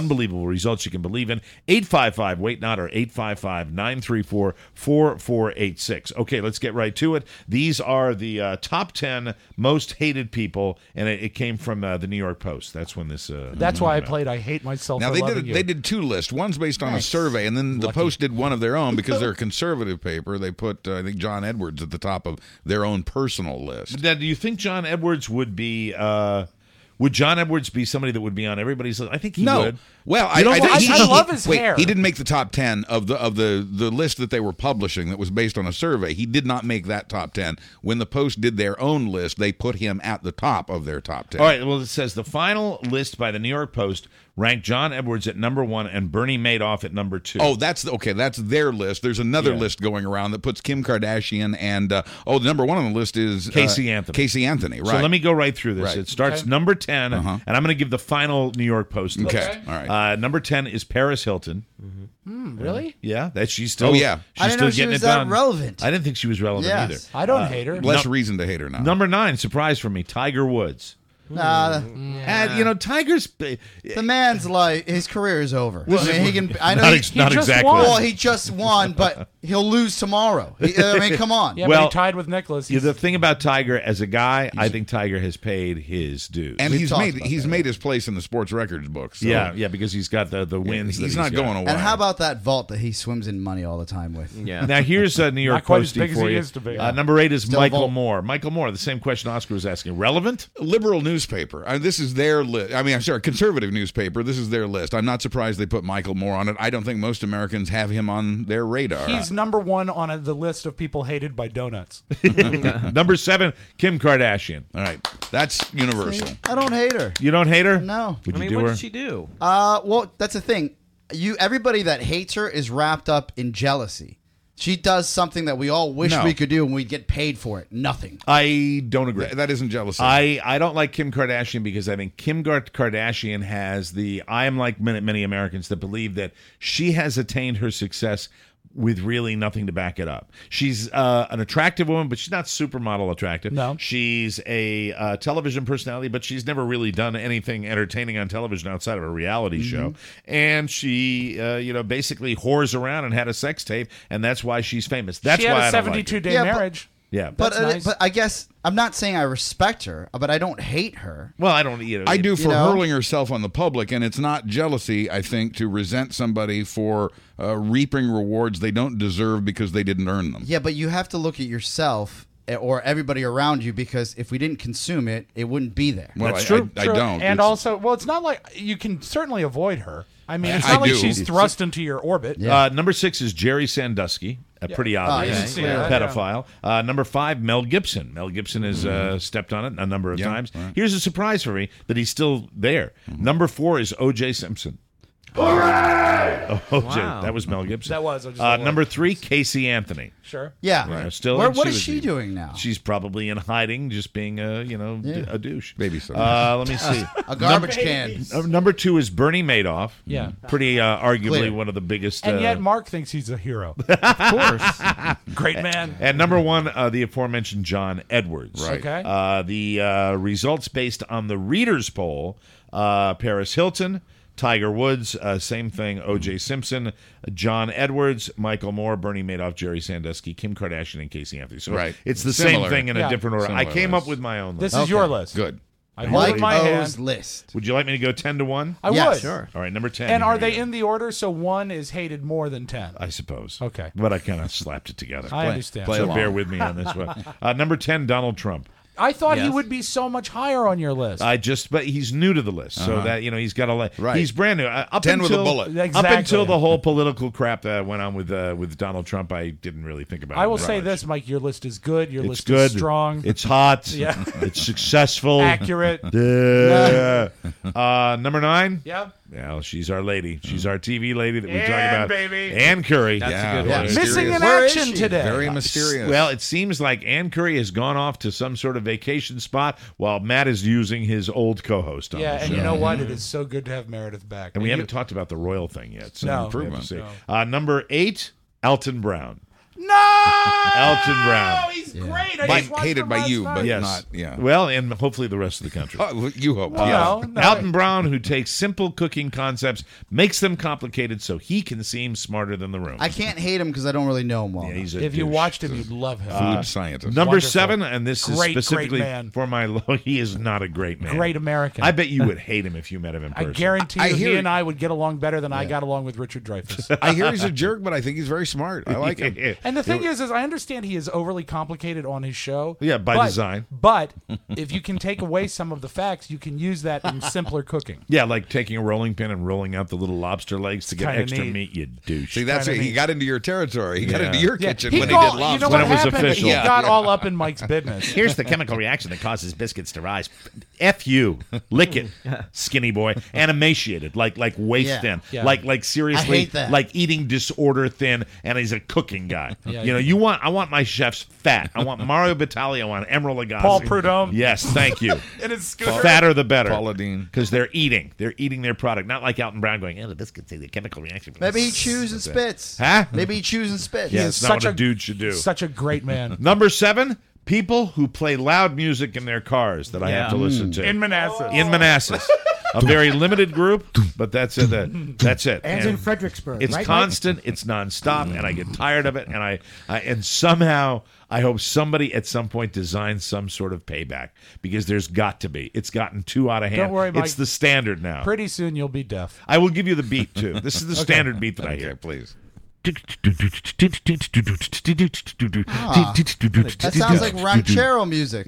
results you can believe in. eight five five, wait not, or eight five five, nine three four, four four eight six. Okay, let's get right to it. These are the uh, top ten most hated people, and it, it came from uh, the New York Post. That's when this... Uh, That's why I played I Hate Myself Now for they Loving did You. they did two lists. One's based on Nice. a survey, and then the Lucky. Post did one of their own because they're a conservative paper. They put uh, I think John Edwards at the top of their own personal list. Now, do you think John Edwards would be... Uh, would John Edwards be somebody that would be on everybody's list? I think he no. would. Well, You I, don't I, want- think I he, love he- his wait, hair. He didn't make the top ten of the of the the list that they were publishing that was based on a survey. He did not make that top ten. When the Post did their own list, they put him at the top of their top ten. All right, well, it says the final list by the New York Post ranked John Edwards at number one and Bernie Madoff at number two. Oh, that's okay. That's their list. There's another Yeah. list going around that puts Kim Kardashian and uh, oh, the number one on the list is uh, Casey Anthony. Casey Anthony, right? So let me go right through this. Right. It starts Okay. number ten, Uh-huh. and I'm going to give the final New York Post list. Okay. All right. Uh, number ten is Paris Hilton. Hmm, really? Yeah, that she's still. Oh, yeah. she's I didn't still know she getting was it that done. relevant. I didn't think she was relevant Yes. either. I don't hate her. Less reason to hate her now. Number nine, surprise for me, Tiger Woods. Nah, And, you know, Tiger's. the man's like his career is over. I mean, he can. I know Not he, ex- not he just exactly. won. Well, he just won, but he'll lose tomorrow. He- I mean, come on. Yeah, Well, but he tied with Nicholas. Yeah, He's- the thing about Tiger as a guy, I think Tiger has paid his dues. and We've he's talked made about he's that, made his place in the sports records book. So yeah, yeah, because he's got the the wins. he's that not got. going away. And how about that vault that he swims in money all the time with? Yeah. Now here's a New York Not quite as Postie big as for he you. used to be. Uh, number eight is Still Michael Volt. Moore. Michael Moore. The same question Oscar was asking. Relevant? liberal newspaper? I mean, this is their list. I mean, I'm sorry, conservative newspaper. This is their list. I'm not surprised they put Michael Moore on it. I don't think most Americans have him on their radar. He's number one on a, the list of people hated by donuts. Number seven, Kim Kardashian. All right, that's universal. I don't hate her. You don't hate her? No. Would I you mean, do what her? did she do? Uh, well, that's the thing. You everybody that hates her is wrapped up in jealousy. She does something that we all wish No. we could do, and we'd get paid for it. Nothing. I don't agree. Th- that isn't jealousy. I, I don't like Kim Kardashian because I think Kim Gar- Kardashian has the I am like many, many Americans that believe that she has attained her success with really nothing to back it up. She's uh, an attractive woman, but she's not supermodel attractive. No. She's a uh, television personality, but she's never really done anything entertaining on television outside of a reality Mm-hmm. show. And she, uh, you know, basically whores around and had a sex tape, and that's why she's famous. That's she why had I a don't like her. seventy-two day Yeah, but- marriage. Yeah, But That's uh, nice. but I guess I'm not saying I respect her, but I don't hate her. well, I don't. You know, I do You for know? hurling herself on the public, and it's not jealousy, I think, to resent somebody for uh, reaping rewards they don't deserve because they didn't earn them. Yeah, but you have to look at yourself eh, or everybody around you, because if we didn't consume it, it wouldn't be there. Well, That's I, true. I, I True. don't. And It's- also, well, it's not like you can certainly avoid her. I mean, it's I not like do. she's thrust into your orbit. Uh, number six is Jerry Sandusky, a pretty obvious Oh, yeah, yeah, pedophile. Uh, number five, Mel Gibson. Mel Gibson has uh, stepped on it a number of Yeah, times. right. Here's a surprise for me that he's still there. Number four is O J Simpson. Oh, O J, Wow. that was Mel Gibson. That was, I just Uh, don't number like- three, Casey Anthony. Sure. Yeah. You know, still, Where, and what is was she even- doing now? She's probably in hiding, just being a you know d- Yeah. a douche. Babysitter. Uh, let me see. A garbage can. Uh, number two is Bernie Madoff. Yeah. Pretty uh, arguably Clear. one of the biggest. And uh, yet Mark thinks he's a hero. Of course. Great man. And number one, uh, the aforementioned John Edwards. Right. Okay. Uh, the uh, results based on the readers' poll: uh, Paris Hilton, Tiger Woods, uh, same thing. O J Simpson, John Edwards, Michael Moore, Bernie Madoff, Jerry Sandusky, Kim Kardashian, and Casey Anthony. So Right. it's the Similar. same thing in a Yeah. different order. I Similar came list. up with my own list. This is Okay. your list. Good. I hold it Mike in my O's hand. list. Would you like me to go ten to one? I Yes. would. Sure. All right, number ten. And here are we they go. in the order? So one is hated more than ten. I suppose. Okay. But I kind of slapped it together. I understand. play so along. bear with me on this one. Uh, number ten, Donald Trump. I thought he Yes. would be so much higher on your list. I just, but he's new to the list, so Uh-huh. that you know he's got a le- Right. He's brand new. Uh, up ten with a until, bullet. Up Exactly. until the whole political crap that went on with uh, with Donald Trump, I didn't really think about. I it will very say much. this, Mike. Your list is good. Your It's list good. is strong. It's hot. Yeah. It's successful. accurate. Yeah. uh, number nine. Yeah. Well, she's our lady. She's our T V lady that we talk Ann, about. baby. Ann Curry. That's Yeah. a good Yeah. one. Mysterious. Missing in Where is action she? today. Very mysterious. Well, it seems like Ann Curry has gone off to some sort of vacation spot while Matt is using his old co-host on Yeah, the and show. you know what? It is so good to have Meredith back. And we you- haven't talked about the royal thing yet. So No. we have to No. see. No. Uh, number eight, Elton Brown. No, Elton Brown. He's great. I By- just watched hated him by last you, night. but Yes. not yeah. Well, and hopefully the rest of the country. Oh, you hope. Well, yeah. no, no. Alton Brown, who takes simple cooking concepts, makes them complicated so he can seem smarter than the room. I can't hate him because I don't really know him well. Yeah, he's a If you douche. watched him, you'd love him. Food scientist. Number Wonderful. seven, and this Great, is great specifically man. for my low. He is not a great man. Great American. I bet you would hate him if you met him in I person. guarantee you, I he hear- and I would get along better than I got along with Richard Dreyfuss. I hear he's a jerk, but I think he's very smart. I like him. And the thing is, is I understand he is overly complicated on his show. Yeah, by but- design. But if you can take away some of the facts, you can use that in simpler cooking. Yeah, like taking a rolling pin and rolling out the little lobster legs to get Kinda extra neat. meat, you douche. See, that's it. Kinda He neat. got into your territory. He got Yeah. into your Yeah, kitchen he when got- he did lobster. You know When what it was happened? official. He Yeah, got yeah. all up in Mike's business. Here's the chemical reaction that causes biscuits to rise. F you. Lick it, skinny boy. And emaciated, like like waist Yeah. thin. Yeah. Like like seriously, I hate that. like eating disorder thin, and he's a cooking guy. Yeah, you know, yeah. you want I want my chefs fat. I want Mario Batali, I want Emerald Lagasse. Paul Prudhomme. Yes, thank you. In his scooter. Fatter the better. Paula Deen. Because they're eating. They're eating their product. Not like Alton Brown going, oh, the biscuits say the chemical reaction. Maybe he chews and spits. Huh? Maybe he chews and spits. Yeah, He it's is not such what a a- dude should do. Such a great man. Number seven, people who play loud music in their cars that I have to listen to. In Manassas. In Manassas. A very limited group, but that's it. That, that's it. And in Fredericksburg, It's right, Mike? constant. It's nonstop, and I get tired of it. And I, I and somehow I hope somebody at some point designs some sort of payback because there's got to be. It's gotten too out of hand. Don't worry, Mike. It's the standard now. Pretty soon you'll be deaf. I will give you the beat too. This is the standard beat that I Okay, hear. please. That sounds like ranchero music.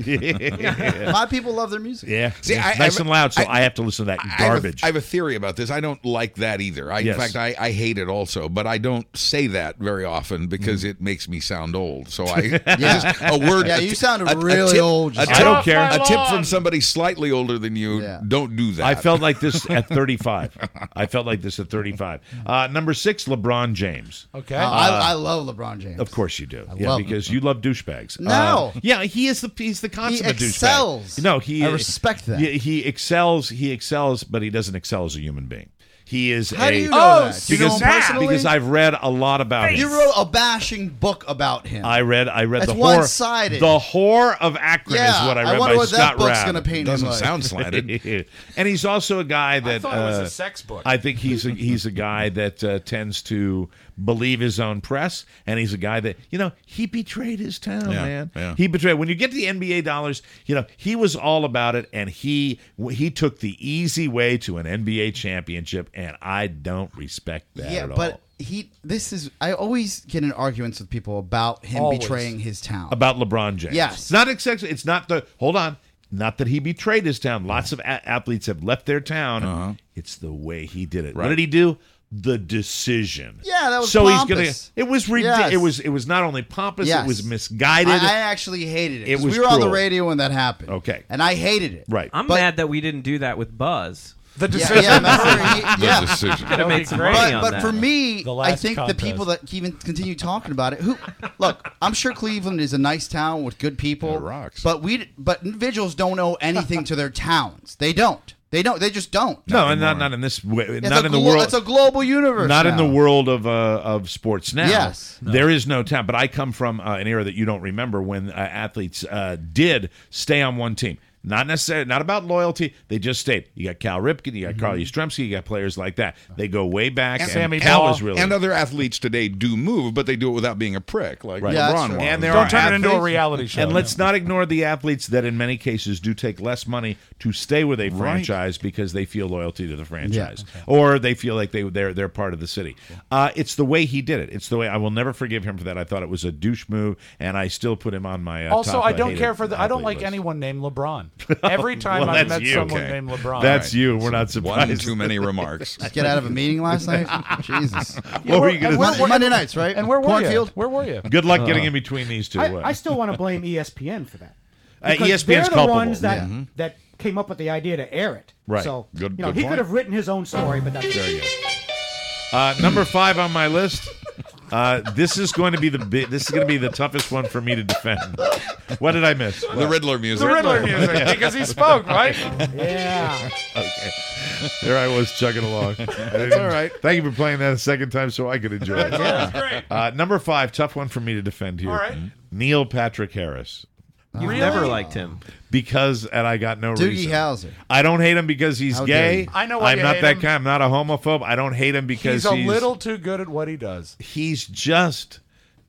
My people love their music. Yeah, See, it's I- nice I- and loud, so I- I, have to listen to that I have, a, garbage. I have a theory about this. I don't like that either. I, Yes. In fact, I, I hate it also, but I don't say that very often because it makes me sound old. So I Yeah. just a word. Yeah, a you t- sounded a- a really tip- old A just tip, I don't care. A tip from somebody slightly older than you. Yeah. Don't do that. I felt like this at thirty-five. I felt like this at thirty-five. Uh, number six, LeBron James. Okay. Uh, I, I love LeBron James. Of course you do. yeah, love him. because you love douchebags. No. Uh, yeah, he is the he's the consummate douchebag. excels. No, he I respect that. He, he excels. He excels, but he doesn't excel as a human being. He is How a do you know Oh, that? Do you know because him personally? because I've read a lot about You him. wrote a bashing book about him. I read I read That's the whore one-sided. the whore of Akron Yeah, is what I I read wonder by what that Scott book's Raab. gonna paint him Doesn't like. sound slanted. And he's also a guy that thought it was a uh, sex book. I think he's a, he's a guy that uh, tends to believe his own press, and he's a guy that you know he betrayed his town, Yeah, man. yeah. He betrayed. When you get to the N B A dollars, you know he was all about it, and he he took the easy way to an N B A championship, and I don't respect that yeah, at but all. he. This is. I always get in arguments with people about him Always. betraying his town. About LeBron James. Yes. It's not ex- It's not the. Hold on. Not that he betrayed his town. Lots of a- athletes have left their town. Uh-huh. It's the way he did it. What Right. did he do? The decision. Yeah, that was so pompous. he's gonna. It was ridiculous. Yes. It was. It was not only pompous. Yes. It was misguided. I, I actually hated it. It 'cause was we were on the cruel. radio when that happened. Okay. And I hated it. right. I'm But- mad that we didn't do that with Buzz. The Yeah, decision. yeah, remember, he- The yeah. decision. Could have made some great. money But, on but that. for me, The I last think contest. contest. the people that even continue talking about it, who look, I'm sure Cleveland is a nice town with good people. It rocks. But we, but individuals don't owe anything to their towns. They don't. They don't. They just don't. no, and not not in this. way. It's Not a in the glo- world. It's a global universe. Not in now. the world of uh, of sports now. Yes. There is no town. But I come from uh, an era that you don't remember when uh, athletes uh, did stay on one team. Not necessarily, not about loyalty. They just stayed. You got Cal Ripken, you got Carl Yastrzemski, you got players like that. They go way back. And, Sammy Cal Baugh. was really And other athletes today do move, but they do it without being a prick, like Right. Yeah, that's LeBron true. was. And there Don't are turn it into a athletes- reality show. And let's not ignore the athletes that in many cases do take less money to stay with a franchise because they feel loyalty to the franchise. Or they feel like they, they're, they're part of the city. Uh, it's the way he did it. It's the way I will never forgive him for that. I thought it was a douche move, and I still put him on my uh, Also, top, I uh, don't hated care for the. I don't athlete like list. anyone named LeBron. Every time Well, I've that's met you. someone Okay. named LeBron, That's you. We're not One surprised. too many remarks. Get out of a meeting last night. Jesus. What were you going to Mon- say? Monday nights, right? and where were Cornfield. you? Where were you? Good luck getting in between these two. I, uh, I still want to blame E S P N for that. Uh, Because E S P N's they're the culpable. ones that Yeah. that came up with the idea to air it. Right. So Good- you know, good he point. could have written his own story, but that's There you go. Uh, number five on my list, Uh, this is going to be the bi- this is going to be the toughest one for me to defend. What did I miss? The Riddler music. The Riddler music, because he spoke, right? Yeah. Okay. There I was chugging along. That's all right. Thank you for playing that a second time so I could enjoy it. That's great. Uh, number five, tough one for me to defend here. All right. Neil Patrick Harris. You've Really? never liked him. Because, and I got no Doogie reason. Howser. I don't hate him because he's How dare gay. you. I know why I'm you not hate that him. kind. I'm not a homophobe. I don't hate him because He's he's a little too good at what he does. He's just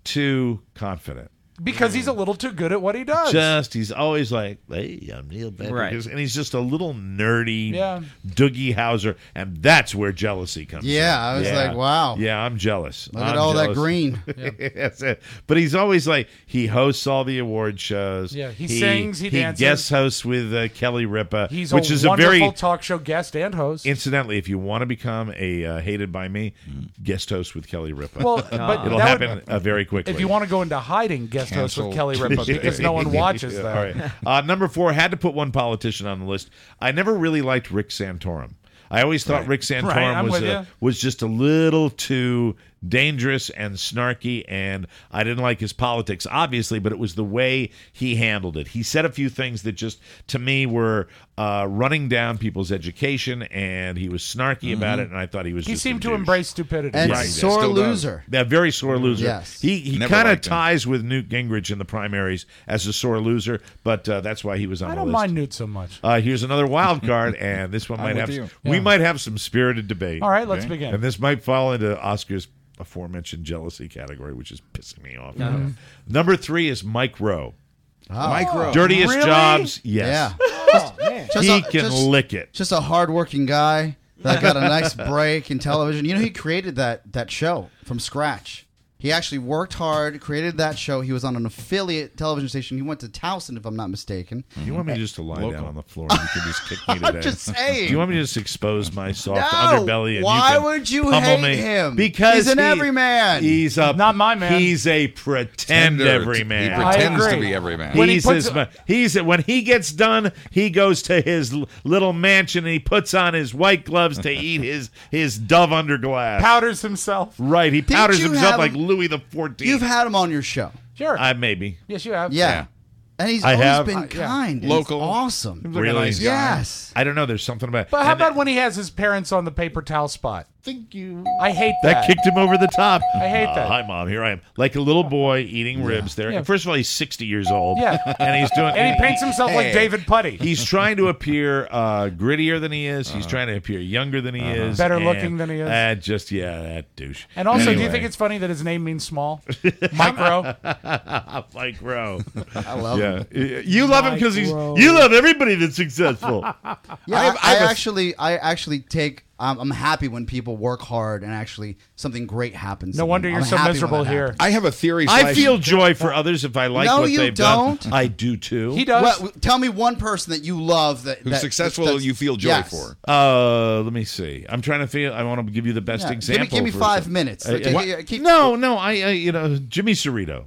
too confident. Because he's a little too good at what he does. Just he's always like, hey, I'm Neil Patrick, Right. and he's just a little nerdy, Yeah. Doogie Howser, and that's where jealousy comes. Yeah, in. I was like, wow. Yeah, I'm jealous. Look I'm at all that jealous. green. That's it. But he's always like he hosts all the award shows. Yeah, he sings, he dances. guest hosts with uh, Kelly Ripa, He's which a is a wonderful very. talk show guest and host. Incidentally, if you want to become a uh, hated by me, guest host with Kelly Ripa. Well, but it'll that happen would- uh, very quickly. If you want to go into hiding, guest host with Cancel. Kelly Ripa because no one watches Yeah, that. all right. Uh, number four, had to put one politician on the list. I never really liked Rick Santorum. I always thought Right. Rick Santorum Right, I'm was with a, you. was just a little too dangerous and snarky, and I didn't like his politics, obviously, but it was the way he handled it. He said a few things that just, to me, were uh, running down people's education, and he was snarky about it, and I thought he was He just seemed a to douche. embrace stupidity. And Right. sore Still does. loser. That very sore loser. Yes. He he Never kind of liked him. ties with Newt Gingrich in the primaries as a sore loser, but uh, that's why he was on I the don't list. mind Newt so much. Uh, here's another wild card, and this one I'm might with have you. we Yeah. might have some spirited debate. All right, let's Okay. begin. And this might fall into Oscar's aforementioned jealousy category, which is pissing me off. Number three is Mike Rowe. Mike Rowe. Dirtiest Really? jobs, yes. Yeah. Oh, man. Just He a- can just- lick it. Just a hardworking guy that got a nice break in television. You know, he created that that show from scratch. He actually worked hard, created that show. He was on an affiliate television station. He went to Towson, if I'm not mistaken. You want me just to lie Local. down on the floor and you can just kick me today? I'm just saying. Do you want me to just expose my soft No, underbelly? And why you can would you pummel hate me? him? Because He's an he- everyman. He's a Not my man. He's a pretend Tender. everyman. He I pretends to agree. be every man. When he he's puts- his, he's when he gets done, he goes to his l- little mansion and he puts on his white gloves to eat his his Dove under glass. Powders himself. Right, he Didn't powders you himself have like him- Louis the Fourteenth. You've had him on your show. Sure. I maybe. yes, you have. Yeah. Yeah. And he's I always have. been Uh, yeah. kind. and Local. He's awesome. Seems like a Really? nice guy. Yes. I don't know. There's something about. But how and about when he has his parents on the paper towel spot? Thank you. I hate That that. kicked him over the top. I hate Uh, that. Hi, Mom. Here I am. Like a little boy eating ribs there. Yeah. And first of all, he's sixty years old. Yeah. And he's doing. And he paints himself like Hey. David Putty. He's trying to appear uh, grittier than he is. He's trying to appear younger than he is. Better and, looking than he is. Uh, just, yeah, that douche. And also, do you Anyway. think it's funny that his name means small? Mike Rowe. Mike Rowe. I love him. Yeah. You love him because he's. Rowe. You love everybody that's successful. Yeah, I have- I, I have a- actually, I actually take. Um, I'm happy when people work hard and actually something great happens. No to wonder them. you're I'm so happy when miserable that here. happens. I have a theory. I slash- feel joy for others if I like No, what you they've don't. done. I do too. He does. What, tell me one person that you love that who's that- successful that's- you feel joy yes. for. Uh, let me see. I'm trying to feel. I want to give you the best Yeah. Give me- example. give me for five some- minutes. Uh, Like, uh, uh, yeah, keep- no, no. I, I, you know, Jimmy Cerrito.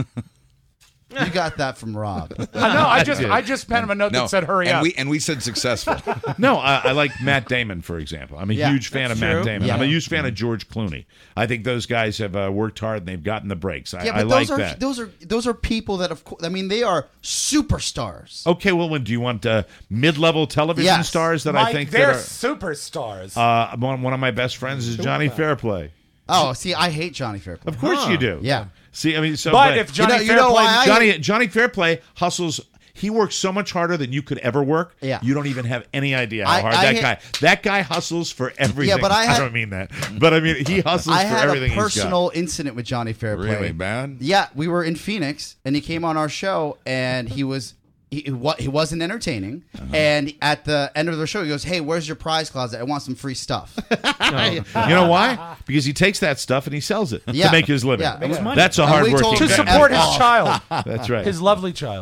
You got that from Rob. I know. I just did. I just penned him a note No, that said "Hurry and up." we and we said successful. No, I, I like Matt Damon, for example. I'm a Yeah, huge fan of that's Matt true. Damon. Yeah. I'm a huge fan of George Clooney. I think those guys have uh, worked hard and they've gotten the breaks. I, Yeah, but I those like are that. those are those are people that of course. I mean, they are superstars. Okay, well, when do you want uh, mid-level television Yes. stars that Mike, I think they're that superstars. are? Uh, one, one of my best friends is Johnny Fairplay. Oh, see, I hate Johnny Fairplay. Of course you do. Yeah. See, I mean, so but if Johnny You know- you know Fairplay, why I- Johnny Johnny Fairplay hustles. He works so much harder than you could ever work. Yeah. You don't even have any idea how I- hard I that hit- guy. That guy hustles for everything. Yeah, but I had- don't mean that. But I mean he hustles I for had everything a personal incident with Johnny Fairplay. Really bad? Yeah, we were in Phoenix, and he came on our show, and he was he, he wa- he wasn't entertaining. Uh-huh. And at the end of the show, he goes, "Hey, where's your prize closet? I want some free stuff." he's got. You know why? Because he takes that stuff and he sells it Yeah. to make his living. Yeah. Makes money. That's a And hard we told working to him guy. support his Oh. child, That's right. his lovely child.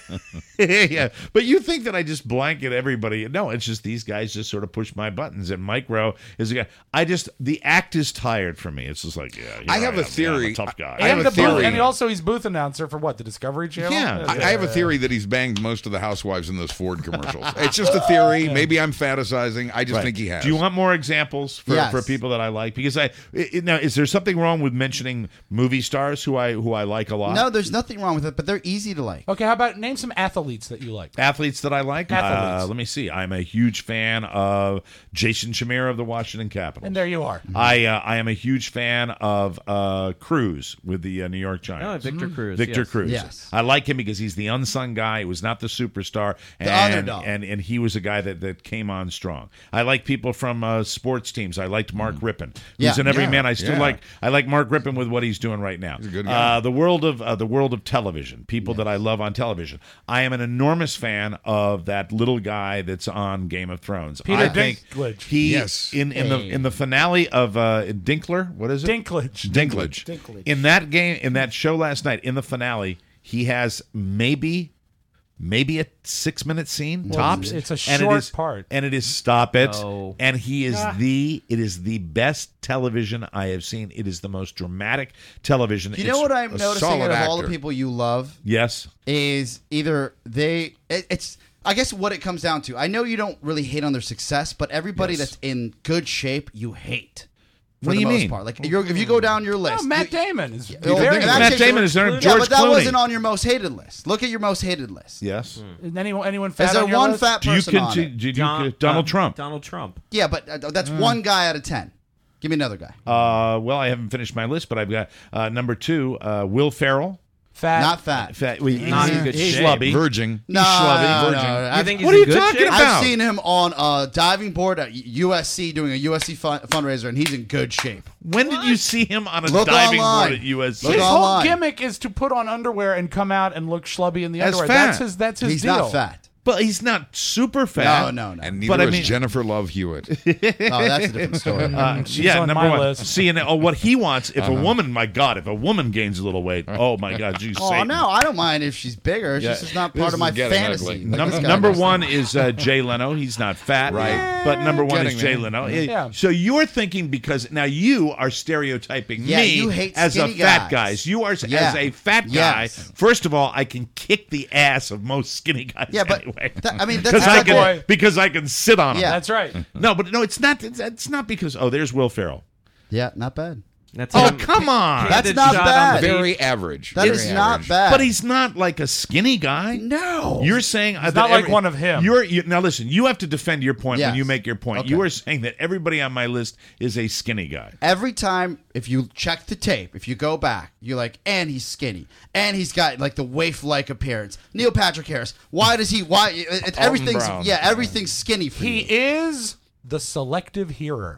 yeah, but you think that I just blanket everybody? No, it's just these guys just sort of push my buttons. And Mike Rowe is a guy. I just the act is tired for me. It's just like, yeah, I have I a am. theory. Yeah, I'm a tough guy. I have and a the booth, theory. and also he's booth announcer for what, the Discovery Channel? Yeah. I, I have a theory that he's banged most of the housewives in those Ford commercials. It's just a theory. Maybe I'm fantasizing. I just Right. think he has. Do you want more examples for, Yes. for people that I like? Because I it, now is there something wrong with mentioning movie stars who I who I like a lot? No, there's nothing wrong with it, but they're easy to like. Okay, how about name some athletes that you like? Athletes that I like? Athletes. Uh, let me see. I'm a huge fan of Jason Shamir of the Washington Capitals. And there you are. I uh, I am a huge fan of uh, Cruz with the uh, New York Giants. Oh, Victor Cruz. Victor yes. Cruz. Yes. I like him because he's the unsung guy. He was not the superstar. The and, underdog. And, and he was a guy that, that came on strong. I like people from uh, sports teams. I liked Mark Rippon, who's Yeah. an everyman. Yeah, I still yeah. like I like Mark Rippon with what he's doing right now. He's a good guy. Uh, the world of uh, the world of television, people that I love on television. I am an enormous fan of that little guy that's on Game of Thrones. Peter I think Dinklage. he Yes. in, in the in the finale of uh, Dinkler. What is it? Dinklage. Dinklage. Dinklage. In that game, in that show last night, in the finale, he has maybe, maybe a six-minute scene Well, tops. it's a and it short is- part. and it is stop it. No. And he is Ah. the. It is the best television I have seen. It is the most dramatic television. You know It's what I'm a noticing solid out of all the actor. people you love Yes. is either they it, it's I guess what it comes down to. I know you don't really hate on their success, but everybody Yes. that's in good shape you hate. For What do the you most mean? part, like you're, if you go down your list, Oh, Matt you- Damon is Oh, very in good. that Matt case, Damon is there. yeah, George but that Clooney. wasn't on your most hated list. Look at your most hated list. Yes. Is anyone, anyone fat Is there on your one list? fat Do you person on con- it? do you- Don- Donald uh, Trump? Donald Trump. Yeah, but uh, that's one guy out of ten. Give me another guy. Uh, well, I haven't finished my list, but I've got uh, number two, uh, Will Ferrell. Fat. Not fat. Fat, well, he's, Not in good he's shape. schlubby. Virgin. No, schlubby, no, virgin. no, You I've- think he's What in are you good talking shape? about? I've seen him on a diving board at U S C doing a U S C fun- fundraiser, and he's in good shape. When did you see him on a Look diving online. board at U S C? Look His on- whole online. gimmick is to put on underwear and come out and look schlubby in the As underwear. fat. That's his. That's his He's deal. not fat. But he's not super fat. No, no, no. And neither But I is mean- Jennifer Love Hewitt. Oh, that's a different story. Uh, She's yeah, on number my one. list. See, and oh, what he wants, if a woman, my God, if a woman gains a little weight, oh my God, you oh Satan. no, I don't mind if she's bigger. It's Yeah. just it's not This part of is my getting fantasy. ugly. Like Num- this guy number does. one is uh, Jay Leno. He's not fat, Right. But number one Getting is Jay there. Leno. Yeah. So you're thinking because now you are stereotyping Yeah, me you hate as a skinny fat guys. guy. You are as Yeah. a fat guy. Yes. First of all, I can kick the ass of most skinny guys. Yeah, but anyway. that- I mean, that's because I exactly- can because I can sit on them. Yeah. That's right. No, but no, it's not. It's, it's not because. Oh, there's Will Ferrell. Yeah, not bad. That's Oh, him. come on. That's Candid not shot on bad. the Very beach. average. That Very is not average. bad. But he's not like a skinny guy. no. You're saying uh, He's that not like every- one of him. You're you, now listen. You have to defend your point when Yes. you make your point. Okay. You are saying that everybody on my list is a skinny guy. Every time, if you check the tape, if you go back, you're like, and he's skinny, and he's got like the waif-like appearance. Neil Patrick Harris. Why does he? Why? It, it, everything's Brown. yeah, everything's skinny for He you. is the selective hearer.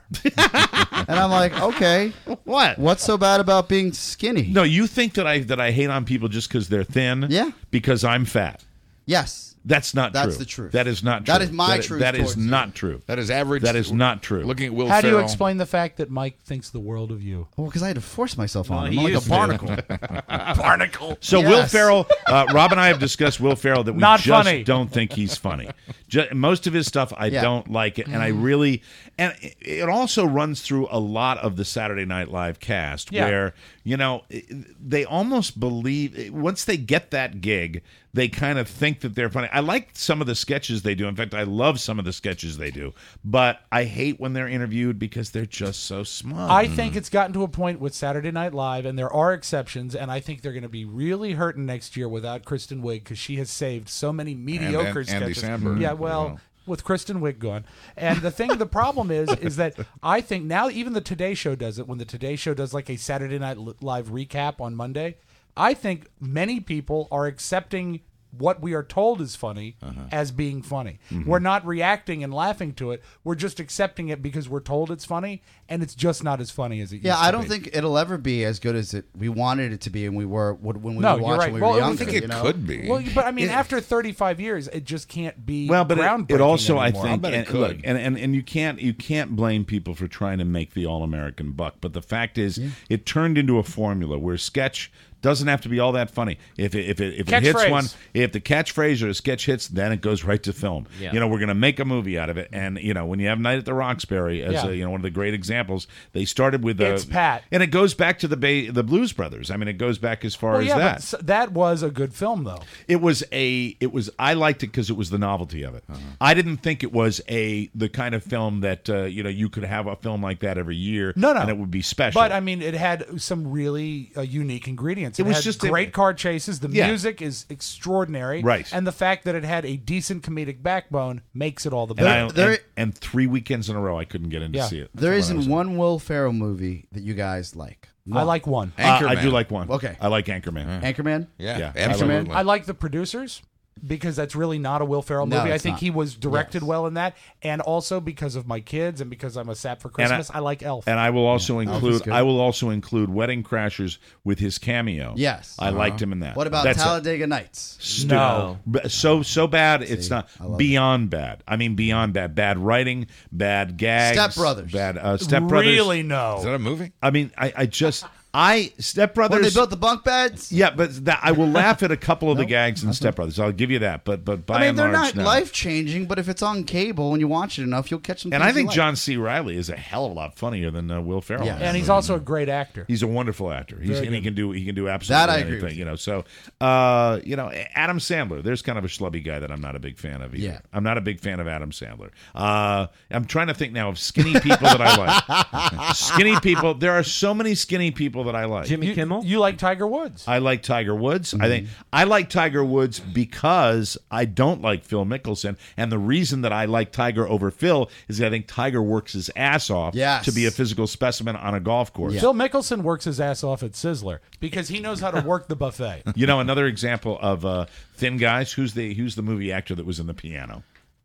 And I'm like, okay, What? what's so bad about being skinny? No, you think that I that I hate on people just because they're thin? Yeah. Because I'm fat. Yes. That's not That's true. the truth. That is not true. That is my That- truth That is towards you. not true. That is average. That is not true. Looking at Will How do you Ferrell. explain the fact that Mike thinks the world of you? Well, because I had to force myself on Well, him. he I'm like a used to. barnacle. Barnacle. So Yes. Will Ferrell, uh, Rob and I have discussed Will Ferrell that we Not just funny. don't think he's funny. Ju- most of his stuff, I Yeah. don't like it, and I really, and it- it also runs through a lot of the Saturday Night Live cast, Yeah. where you know they almost believe once they get that gig, they kind of think that they're funny. I like some of the sketches they do. In fact, I love some of the sketches they do, but I hate when they're interviewed because they're just so smug. I think it's gotten to a point with Saturday Night Live, and there are exceptions, and I think they're going to be really hurting next year without Kristen Wiig because she has saved so many mediocre and Andy sketches. Samberg. Yeah, well, Yeah. with Kristen Wiig gone. And the thing, the problem is, is that I think now even the Today Show does it. When the Today Show does like a Saturday Night Live recap on Monday, I think many people are accepting what we are told is funny as being funny. Mm-hmm. We're not reacting and laughing to it. We're just accepting it because we're told it's funny, and it's just not as funny as it used Yeah, to I don't be. think it'll ever be as good as it we wanted it to be, and we were when we No, were you're watching right. when we Well, were I younger. think it you know? could be. Well, but I mean, after thirty-five years, it just can't be. Well, but it, groundbreaking it also, I anymore. think, bet it and, could. look, and, and and you can't you can't blame people for trying to make the all-American buck. But the fact is, it turned into a formula where sketch Doesn't have to be all that funny. If it, if it, if it Catchphrase. hits one, if the catchphrase or the sketch hits, then it goes right to film. Yeah. You know, we're going to make a movie out of it. And, you know, when you have Night at the Roxbury as Yeah. a, you know, one of the great examples, they started with the... It's Pat. And it goes back to the Bay, the Blues Brothers. I mean, it goes back as far Well, as yeah, that. but s- that was a good film, though. It was a. It was. I liked it because it was the novelty of it. Uh-huh. I didn't think it was a the kind of film that uh, you know you could have a film like that every year. No, no. and it would be special. But I mean, it had some really uh, unique ingredients. It, It was had just a- great car chases. The Yeah. music is extraordinary, Right. And the fact that it had a decent comedic backbone makes it all the and, I, better. and, and three weekends in a row, I couldn't get in to Yeah. see it. There That's what I isn't was- one Will Ferrell movie that you guys like. I like one. Uh, I Anchorman. do like one. Okay. I like Anchorman. Anchorman. Yeah, Yeah, absolutely. I like The Producers because that's really not a Will Ferrell No, movie. I it's think not. he was directed Yes. well in that, and also because of my kids and because I'm a sap for And I- Christmas, I, like Elf. And I will also Elf is include. good. I will also include Wedding Crashers with his cameo. Yes. I liked him in that. What about That's a- Talladega Nights? Stu- No. b- so so bad. It's not I love beyond bad. I mean beyond bad. Bad writing, bad gags. Step Brothers. Bad uh, Step Brothers. Really, no. Is that a movie? I mean, I, I just I Step Brothers. When they built the bunk beds? Yeah, but that, I will laugh at a couple of the gags in Step Brothers. I'll give you that. But but by I mean, and they're large, not no. life changing, but if it's on cable and you watch it enough, you'll catch some. And things I you think like. John C. Reilly is a hell of a lot funnier than uh, Will Ferrell. Yeah. is. And he's also a great actor. He's a wonderful actor. He's Very and he good. can do he can do absolutely That I agree anything. with You know, so uh, you know, Adam Sandler. There's kind of a schlubby guy that I'm not a big fan of either. Yeah. I'm not a big fan of Adam Sandler. Uh, I'm trying to think now of skinny people that I like. Skinny people. There are so many skinny people that I like. Jimmy You, Kimmel? you like Tiger Woods? I like Tiger Woods. I Mm-hmm. think I like Tiger Woods because I don't like Phil Mickelson, and the reason that I like Tiger over Phil is that I think Tiger works his ass off Yes. to be a physical specimen on a golf course. Phil Mickelson works his ass off at Sizzler because he knows how to work the buffet. You know, another example of uh, thin guys. Who's the who's the movie actor that was in the piano?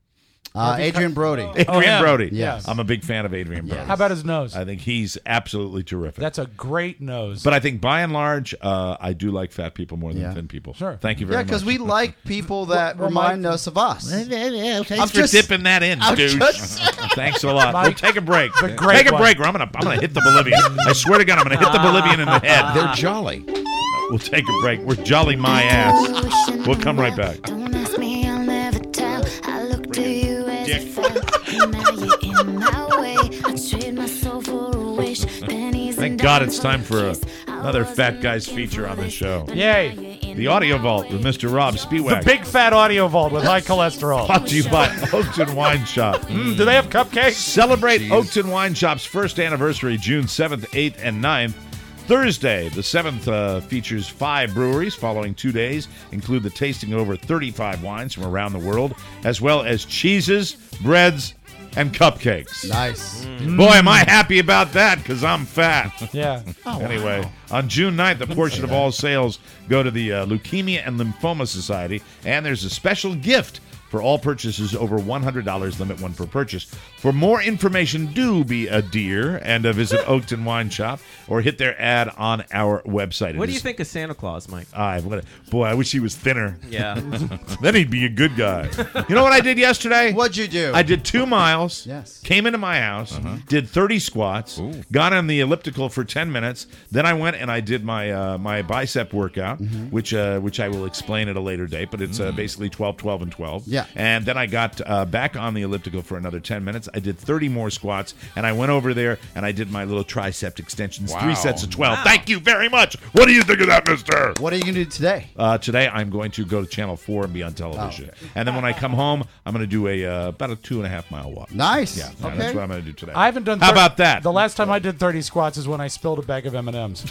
Uh, Adrian Brody. Adrian Oh, yeah. Brody. Yes. I'm a big fan of Adrian Brody. How about his nose? I think he's absolutely terrific. That's a great nose. but I think by and large, uh, I do like fat people more than Yeah. thin people. Sure. Thank you very Yeah, much. because we like people that Well, remind Mike- us of us. Thanks I'm for just- dipping that in, I'm douche. just- Thanks a lot. Mike, we'll take a break. the great Take a one. break, or I'm gonna I'm gonna hit the Bolivian. I swear to God, I'm gonna hit the Bolivian in the head. They're jolly. We'll take a break. We're jolly my ass. We'll come right back. Don't ask me, I'll never tell. I look to you as Dick. a friend. And now you're in my way. I trade my soul for a wish. Pennies Thank and God dimes it's time for a, chase. I another wasn't Fat Guys looking feature for on the it. show. Yay. The Audio Vault with Mister Rob The Spiewak. big fat audio vault with high cholesterol. Brought to you by Oakton Wine Shop. Mm, do they have cupcakes? Celebrate Oakton Wine Shop's first anniversary June seventh, eighth, and ninth. Thursday, the seventh, uh, features five breweries. Following two days include the tasting of over thirty-five wines from around the world, as well as cheeses, breads, and cupcakes. Nice. Boy, am I happy about that because I'm fat. Yeah. Anyway, on June ninth, a portion of all sales go to the uh, Leukemia and Lymphoma Society, and there's a special gift for all purchases over one hundred dollars, limit one per purchase. For more information, do be a dear and uh, visit Oakton Wine Shop or hit their ad on our website. What It do you is- think of Santa Claus, Mike? I, what a- boy, I wish he was thinner. Yeah. Then he'd be a good guy. You know what I did yesterday? What'd you do? I did two miles. Yes. Came into my house, did thirty squats, got on the elliptical for ten minutes. Then I went and I did my uh, my bicep workout, which uh, which I will explain at a later date. But it's uh, basically twelve, twelve, and twelve. Yeah. And then I got uh, back on the elliptical for another ten minutes. I did thirty more squats, and I went over there and I did my little tricep extensions, three Wow. sets of twelve. Thank you very much. What do you think of that, mister? What are you going to do today? Uh, today, I'm going to go to Channel four and be on television. And then when I come home, I'm going to do a uh, about a two and a half mile walk. Nice. Yeah, yeah, Okay. that's what I'm going to do today. I haven't done. How thir- about that? The last time I did thirty squats is when I spilled a bag of M and M's.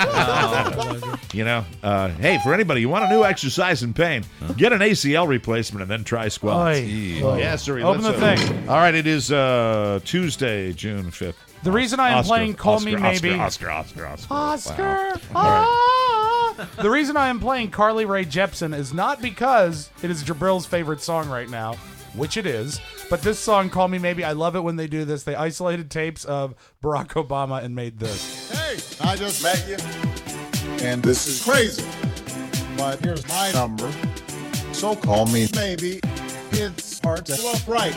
You know, uh, hey, for anybody, you want a new exercise in pain, get an A C L replacement and then try squats. Oy. Yes, sir. Open let's, the uh, thing. All right, it is uh, Tuesday, June fifth. The reason I am Oscar, playing Call Oscar, Me Maybe. Oscar, Oscar, Oscar, Oscar. Oscar. Wow. All right. Ah. The reason I am playing Carly Rae Jepsen is not because it is Jabril's favorite song right now, which it is, but this song, Call Me Maybe, I love it when they do this. They isolated tapes of Barack Obama and made this. Hey, I just met you, and this is crazy. But here's my number, so call me maybe. It's hard to look right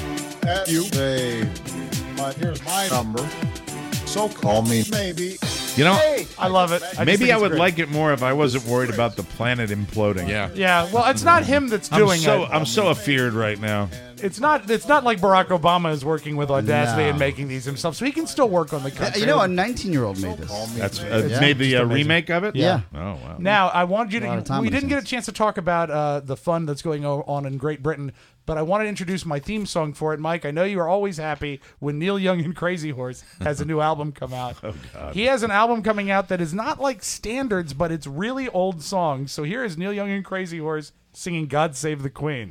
at you, babe. But here's my number, so call me maybe. You know, I love it. I just maybe think I it's would great. like it more if I wasn't worried about the planet imploding. Yeah. Yeah, well, it's not him that's I'm doing so it. I'm so afeared right now. It's not. It's not like Barack Obama is working with Audacity No. and making these himself, so he can still work on the country. You know, a nineteen-year-old made this. That's uh, Yeah. made the uh, Just amazing. remake of it. Yeah. Oh wow. Now, I wanted you A lot of to. time We on didn't these get a chance to talk about uh, the fun that's going o- on in Great Britain, but I want to introduce my theme song for it, Mike. I know you are always happy when Neil Young and Crazy Horse has a new album come out. Oh God. He has an album coming out that is not like standards, but it's really old songs. So here is Neil Young and Crazy Horse singing "God Save the Queen."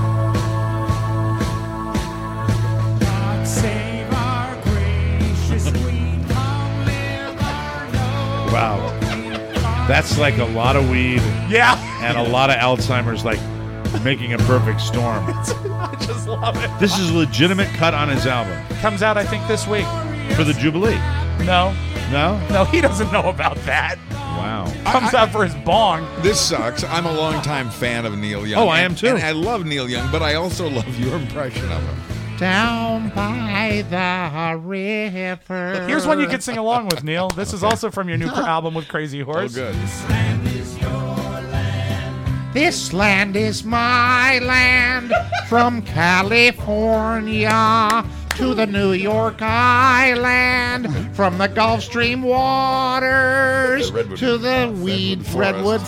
God save our gracious queen, come live our noble. Wow. That's like a lot of weed. Yeah. And a lot of Alzheimer's, like making a perfect storm. I just love it. This is a legitimate cut on his album Comes out, I think, this week. for the Jubilee. No, No? no, he doesn't know about that. Wow. Comes out for his bong. This sucks. I'm a longtime fan of Neil Young. Oh, I am and- too. And I love Neil Young, but I also love your impression of him. Down by the river. Here's one you can sing along with, Neil. This is also from your new cr- album with Crazy Oh, Horse. good. This land is my land, from California to the New York Island, from the Gulf Stream waters The redwood- to the weed redwood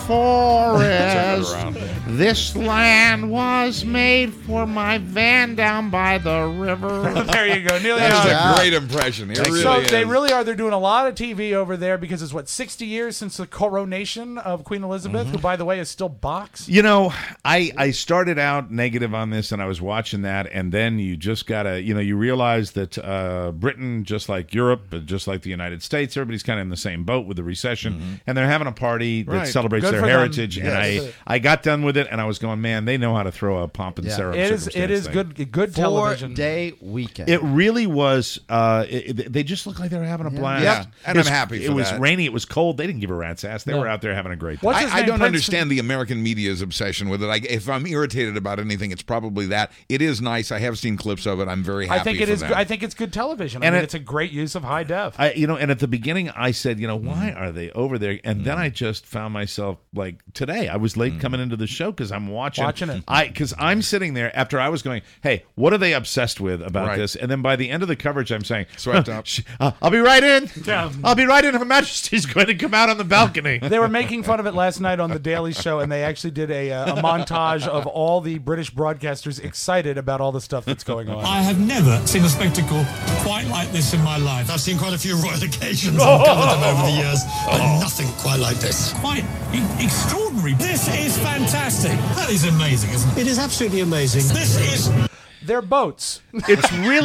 forest. Turn it around. This land was made for my van down by the river. There you go, Neil That is Young. a great impression. It really So is. they really are. They're doing a lot of T V over there because it's what sixty years since the coronation of Queen Elizabeth, Mm-hmm. who, by the way, is still boxed. You know, I I started out negative on this, and I was watching that, and then you just gotta, you know, you realize that uh, Britain, just like Europe, just like the United States, everybody's kind of in the same boat with the recession, and they're having a party that Right. celebrates Good their for them. heritage. And Yes. I I got done with it, and I was going, man, they know how to throw a pomp and Yeah. syrup. It is. It circumstance is thing. good. Good Four television. day weekend. It really was. Uh, it, it- they just looked like they were having a blast. Yeah, and It was- I'm happy for It was that. rainy. It was cold. They didn't give a rat's ass. They No. were out there having a great time. What's his I, I name? don't Princeton? understand the American media's obsession with it. I, if I'm irritated about anything, it's probably that. It is nice. I have seen clips of it. I'm very happy I think it for is. them. Good. I think it's good television. I And mean, it- it's a great use of high def. I, you know, and at the beginning, I said, you know, why Mm. are they over there? And then I just found myself like today. I was late coming into the show because I'm watching, Watching it. I because I'm sitting there after I was going, hey, what are they obsessed with about Right. this? And then by the end of the coverage, I'm saying, Swept up. "Sh- uh, I'll be right in. Yeah. I'll be right in. Her Majesty's going to come out on the balcony. They were making fun of it last night on the Daily Show, and they actually did a, uh, a montage of all the British broadcasters excited about all the stuff that's going on. I have never seen a spectacle quite like this in my life. I've seen quite a few royal occasions. I've covered them over the years, but nothing quite like this. Quite e- extraordinary. This is fantastic. That is amazing, isn't it? It is absolutely amazing. This is... They're boats. It's really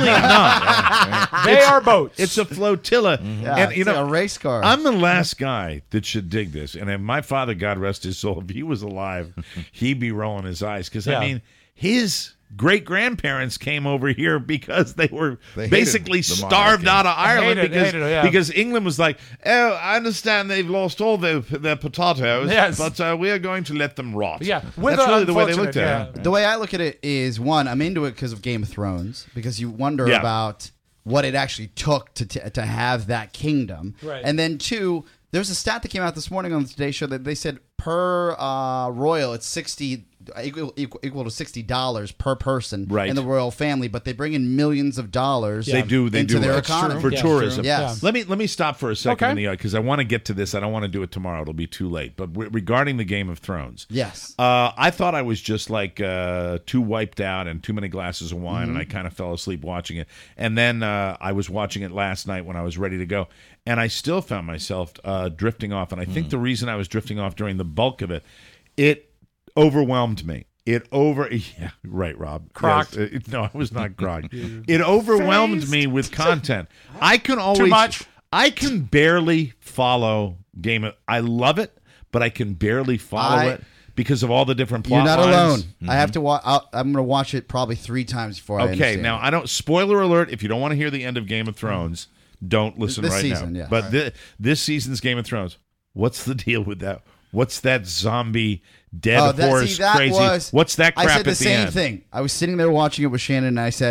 not. They are boats. It's a flotilla. Yeah, and you it's know, like a race car. I'm the last guy that should dig this. And if my father, God rest his soul, if he was alive, he'd be rolling his eyes. Because, Yeah. I mean, his great grandparents came over here because they were They hated basically the starved monarchy. out of Ireland Hated- because, hated it, yeah. because England was like, oh, I understand they've lost all their, their potatoes, Yes. but uh, we are going to let them rot. Yeah, with That's a really the way they unfortunate, looked at yeah. it. The way I look at it is, one, I'm into it because of Game of Thrones, because you wonder Yeah. about what it actually took to t- to have that kingdom. Right. And then two, there's a stat that came out this morning on the Today Show that they said per uh, royal, it's sixty equal, equal, equal to sixty dollars per person Right. in the royal family, but they bring in millions of dollars. They do. They into do their That's economy true. for Yeah, tourism. true. Yes. Let me let me stop for a second Okay. in the yard because I want to get to this. I don't want to do it tomorrow. It'll be too late. But re- regarding the Game of Thrones, Yes. uh, I thought I was just like uh, too wiped out and too many glasses of wine, Mm-hmm. and I kind of fell asleep watching it. And then uh, I was watching it last night when I was ready to go, and I still found myself uh, drifting off. And I Mm. think the reason I was drifting off during the bulk of it, it overwhelmed me. It over yeah right Rob Crocked. Yes, it- no, I was not crocked. It overwhelmed me with content. I can always much? I can barely follow Game of. I love it, but I can barely follow I- it because of all the different plot You're not lines. alone. I have to watch. I'm going to watch it probably three times before I Okay, understand now it. I don't. Spoiler alert! If you don't want to hear the end of Game of Thrones, don't listen This right season, now. yeah. But Right. thi- this season's Game of Thrones. What's the deal with that? What's that zombie dead Oh, that, horse see, that crazy? was, What's that crap I said the at the same end? thing. I was sitting there watching it with Shannon, and I said,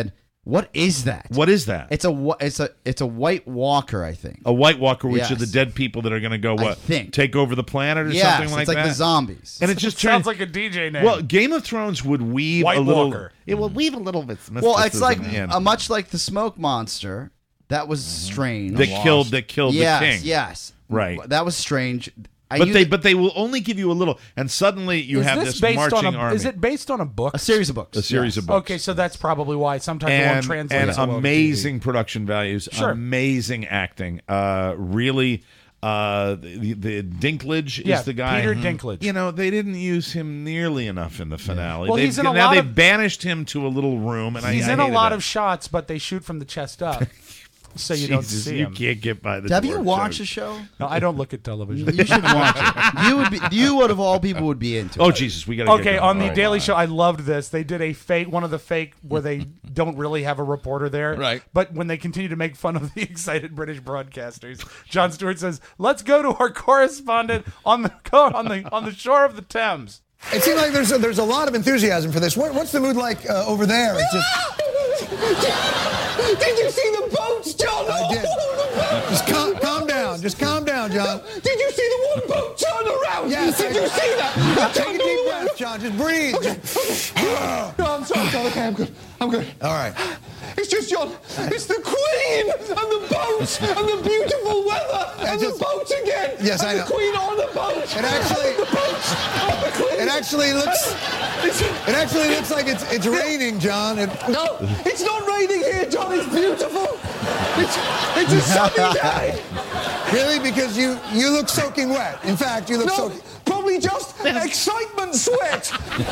What is that? What is that? It's a wh- it's a it's a White Walker, I think. A White Walker, which Yes. are the dead people that are going to go I what? think. Take over the planet or Yes, something like it's like that. the zombies. And it just Sounds turns like a D J name. Well, Game of Thrones would weave White a little. Walker. It will weave a little bit. Well, it's like in. uh, much like the smoke monster. That was strange. that killed that killed yes, the king. Yes, Right. That was strange. I But knew they that- but they will only give you a little, and suddenly you is have this this, based marching on a, army. Is it based on a book? a series of books. A series yes. of books. Okay, so that's probably why sometimes it and, won't translate. and so well to amazing production values, Sure. amazing acting. Uh, really, uh, the, the Dinklage Yeah, is the guy. Peter Dinklage. You know, they didn't use him nearly enough in the finale. Well, They've- he's in a now lot they've of- banished him to a little room, and T V. He's I, I in a hated lot that. of shots, but they shoot from the chest up, so you don't Jesus, see you him. can't get by the. Have you dwarf watched joke. the show? No, I don't look at television. You should watch it. You would be. You would of all people would be into. Oh it. Jesus, we got to Okay, get on the going. Oh, Daily my. Show, I loved this. They did a fake, one of the fake where they don't really have a reporter there. Right. But when they continue to make fun of the excited British broadcasters, Jon Stewart says, "Let's go to our correspondent on the on the on the shore of the Thames." It seems like there's a, there's a lot of enthusiasm for this. What, what's the mood like uh, over there? It's just... Did you see the boats, John? I did. Just calm, calm down. Just calm down, John. Did you see the one boat turn around? Yes, Did I you see that? Take a deep breath, John. Just breathe. No, I'm sorry, John. Okay, I'm good. I'm good. All right. It's just, John, it's the Queen and the boats and the beautiful weather and just- the boat again. Yes, and I know. the Queen on the boat. It actually- And the boats on the Queen. It actually looks. It actually looks like it's it's raining, John. It, No, it's not raining here, John. It's beautiful. It's, it's a sunny day. really, because you you look soaking wet. In fact, you look No, soaking. probably just excitement sweat.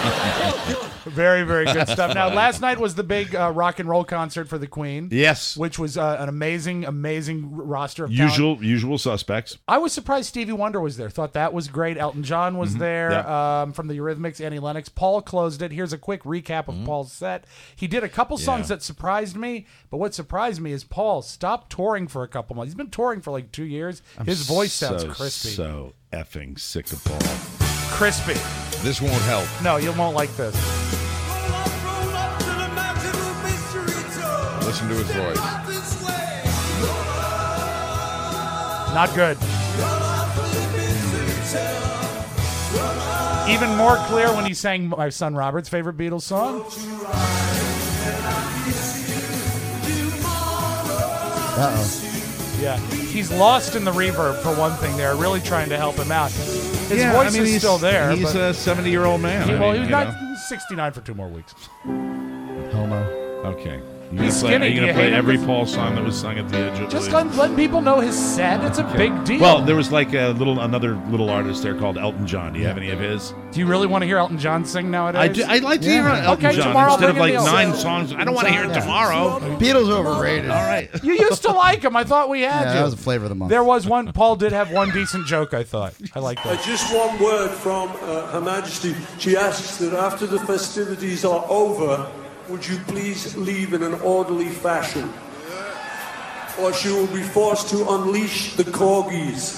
Very, very good stuff. Now, last night was the big uh, rock and roll concert for the Queen. Yes. Which was uh, an amazing, amazing r- roster of talent. Usual usual suspects. I was surprised Stevie Wonder was there. Thought that was great. Elton John was there Yeah. um, from the Eurythmics, Annie Lennox. Paul closed it. Here's a quick recap of Paul's set. He did a couple songs Yeah. that surprised me, but what surprised me is Paul stopped touring for a couple months. He's been touring for like two years. His voice sounds so, crispy. So effing sick of Paul. Crispy. This won't help. No, you won't like this. Listen to his voice. Not good. Even more clear when he sang my son Robert's favorite Beatles song. Uh-oh. Yeah, he's lost in the reverb for one thing. They're really trying to help him out. His Yeah, voice I mean, is he's- still there. He's but a seventy-year-old man. he, I well, mean, he's you not know. he's sixty-nine for two more weeks. Homo. Okay. You He's gonna play, skinny. are you Do going you to play hate him? every Paul song that was sung at the edge of Just the let, letting people know his set. It's a big deal. Well, there was like a little another little artist there called Elton John. Do you have any of his? Do you really want to hear Elton John sing nowadays? I do, I'd like to hear Yeah. Elton Okay, John tomorrow I'll instead of bring like in the nine Elton. songs. I don't want to hear it Yeah. tomorrow. Beatles overrated. All right. You used to like him. I thought we had Yeah, you. that was a flavor of the month. There was one. Paul did have one decent joke. I thought. I like Uh, that. just one word from uh, Her Majesty. She asks that after the festivities are over, would you please leave in an orderly fashion? Or she will be forced to unleash the corgis.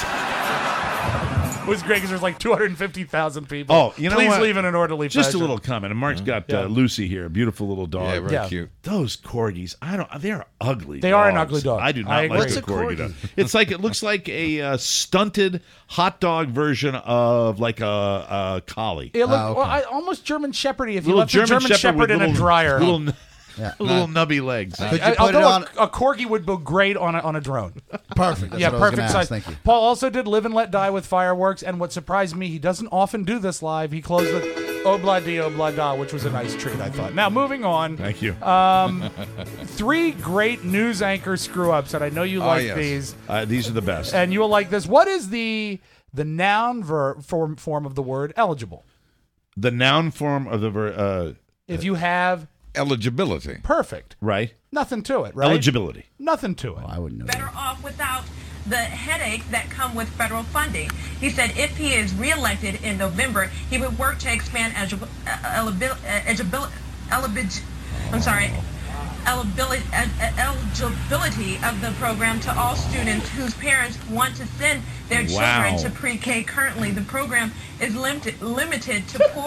It was great because there's like two hundred fifty thousand people. Oh, you know Please what? leave in an orderly Just fashion. a little comment. And Mark's got Yeah. uh, Lucy here, a beautiful little dog. Yeah, very Yeah. cute. Those corgis, I don't. They're ugly. They are an dogs. ugly dog. I do not I like agree. What's a a corgi. corgi? dog. It's like it looks like a uh, stunted hot dog version of like a, a collie. It looked Oh, okay. well, I, almost German Shepherdy if you Little left a German Shepherd, with in little, a dryer. little, Yeah. little nubby legs. Could you I- put it although on? a, a corgi would go great on a, on a drone. Perfect. That's yeah, what I was perfect gonna size. ask. Thank you. Paul also did Live and Let Die with fireworks, and what surprised me, he doesn't often do this live. He closed with Obla Di Obla Da, which was a nice treat, I thought. Now, moving on. Thank you. Um, three great news anchor screw-ups, and I know you Oh, like yes. these, Uh, these are the best. and you'll like this. What is the the noun ver- form, form of the word eligible? The noun form of the ver- uh, If you have Eligibility. perfect, right nothing to it, right? eligibility. Nothing to it. I wouldn't know. Better off without the headaches that come with federal funding. He said if he is reelected in November, he would work to expand eligibility, eligibility, I'm sorry, eligibility, eligibility of the program to all students whose parents want to send their Wow. children to pre-K. Currently, the program is limited limited to poor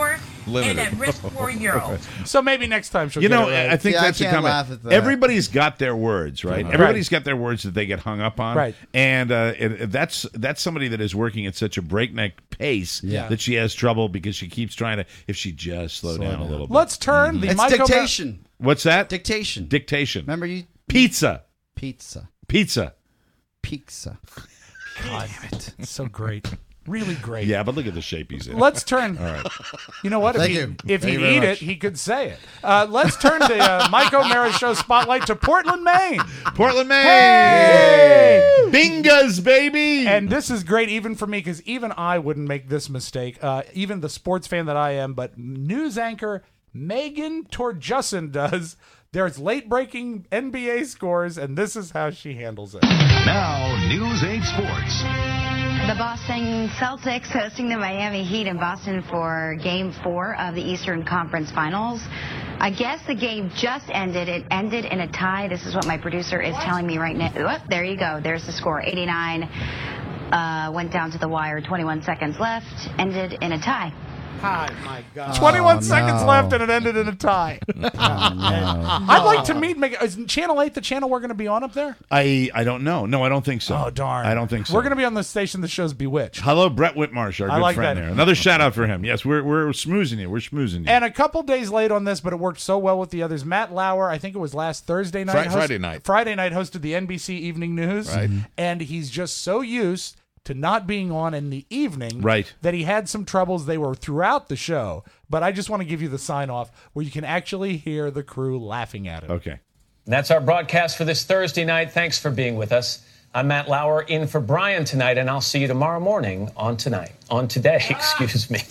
and at risk for a euro. So maybe next time she'll You get know, it right. I think Yeah, I that's a can't comment. laugh at that. Everybody's got their words, right? Right. Everybody's got their words that they get hung up on, Right. And uh, it, that's that's somebody that is working at such a breakneck pace Yeah. that she has trouble because she keeps trying to. If she just slow, down, a little bit. Let's turn the It's Mike O'Mara- dictation. What's that? Dictation. Dictation. Remember you? Pizza. Pizza. Pizza. Pizza. God damn it. It's so great. Really great. Yeah, but look at the shape he's in. Let's turn. All right. You know what? If, Thank he, you. if Thank he'd you very eat it, much. he could say it. Uh, let's turn the uh, Mike O'Mara Show spotlight to Portland, Maine. Portland, Maine. Hey! Bingas, baby. And this is great even for me because even I wouldn't make this mistake. Uh, even the sports fan that I am, but news anchor Megan Torjussen does. There's late-breaking N B A scores, and this is how she handles it. Now, News eight Sports. The Boston Celtics hosting the Miami Heat in Boston for Game four of the Eastern Conference Finals. I guess the game just ended. It ended in a tie. This is what my producer is telling me right now. Oh, there you go. There's the score. eighty-nine uh, went down to the wire. twenty-one seconds left. Ended in a tie. Hi, my God. twenty-one Oh, seconds no. left, and it ended in a tie. Oh, no. I'd like to meet Megan. Is Channel eight the channel we're going to be on up there? I I don't know. No, I don't think so. Oh, darn. I don't think so. We're going to be on the station that shows Bewitched. Hello, Brett Whitmarsh, our I good like friend that. there. Another shout out for him. Yes, we're we're smoozing you. We're schmoozing you. And a couple days late on this, but it worked so well with the others. Matt Lauer, I think it was last Thursday night. Fri- Friday night. Friday night hosted the N B C Evening News. Right. And he's just so used to not being on in the evening Right. that he had some troubles. They were throughout the show. But I just want to give you the sign off where you can actually hear the crew laughing at him. Okay. That's our broadcast for this Thursday night. Thanks for being with us. I'm Matt Lauer in for Brian tonight, and I'll see you tomorrow morning on tonight. On today, excuse me.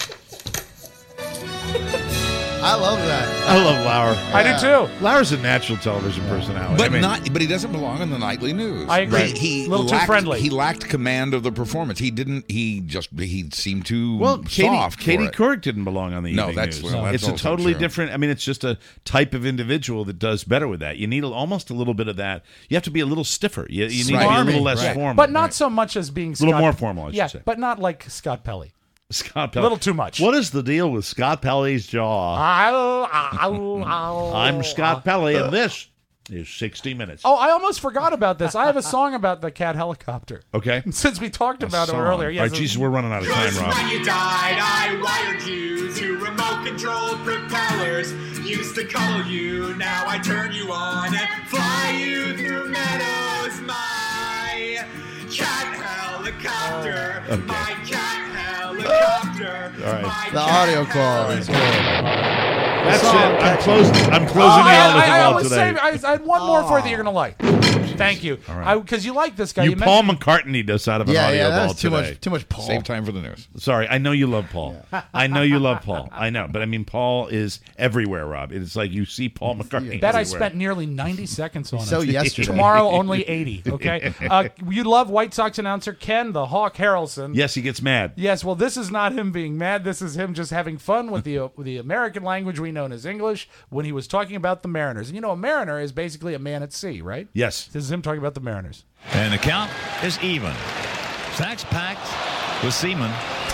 I love that. I love Lauer. I do too. Lauer's a natural television personality. But I mean, not. But he doesn't belong in the nightly news. I agree. He, he A little too lacked, friendly. He lacked command of the performance. He didn't. He just. He seemed too well, Katie, soft. Katie for it. Couric didn't belong on the No, evening that's- news. well, that's it's a also totally true. different. I mean, it's just a type of individual that does better with that. You need a, almost a little bit of that. You have to be a little stiffer. You, you need to be a little less Right. formal. But not so much as being A Scott. little more formal, I should yeah, say. but not like Scott Pelley. Scott A Pelley. little too much. What is the deal with Scott Pelley's jaw? Ow, ow, ow. I'm Scott Pelley, and this is sixty minutes. Oh, I almost forgot about this. I have a song about the cat helicopter. Okay. Since we talked about Song. it earlier. Yes, All right, Jesus, we're running out of time, Rob. When you died, I wired you to remote-controlled propellers. Used to cuddle you, now I turn you on and fly you through meadows. My cat helicopter, Okay. my cat helicopter. All right. The audio quality is good. That's it. I'm closing. I'm closing Oh, the I, all I, I, all was today. saving, I, I had one more for you that you're going to like. Thank you. All right. Because you like this guy. You You Paul mentioned- McCartney us out of an Yeah, audio yeah, ball that's too today. much. Too much Paul. Save time for the news. Sorry, I know you love Paul. I know you love Paul. I know, but I mean, Paul is everywhere, Rob. It's like you see Paul McCartney. Bet I everywhere. spent nearly ninety seconds on it. So yesterday. Tomorrow, only eighty. Okay. Uh, you love White Sox announcer Ken the Hawk Harrelson. Yes, he gets mad. Yes, well, this is not him being mad. This is him just having fun with the uh, with the American language we know as English when he was talking about the Mariners. And you know, a mariner is basically a man at sea, right? Yes. This is him talking about the Mariners. And the count is even. Sacks packed with seamen.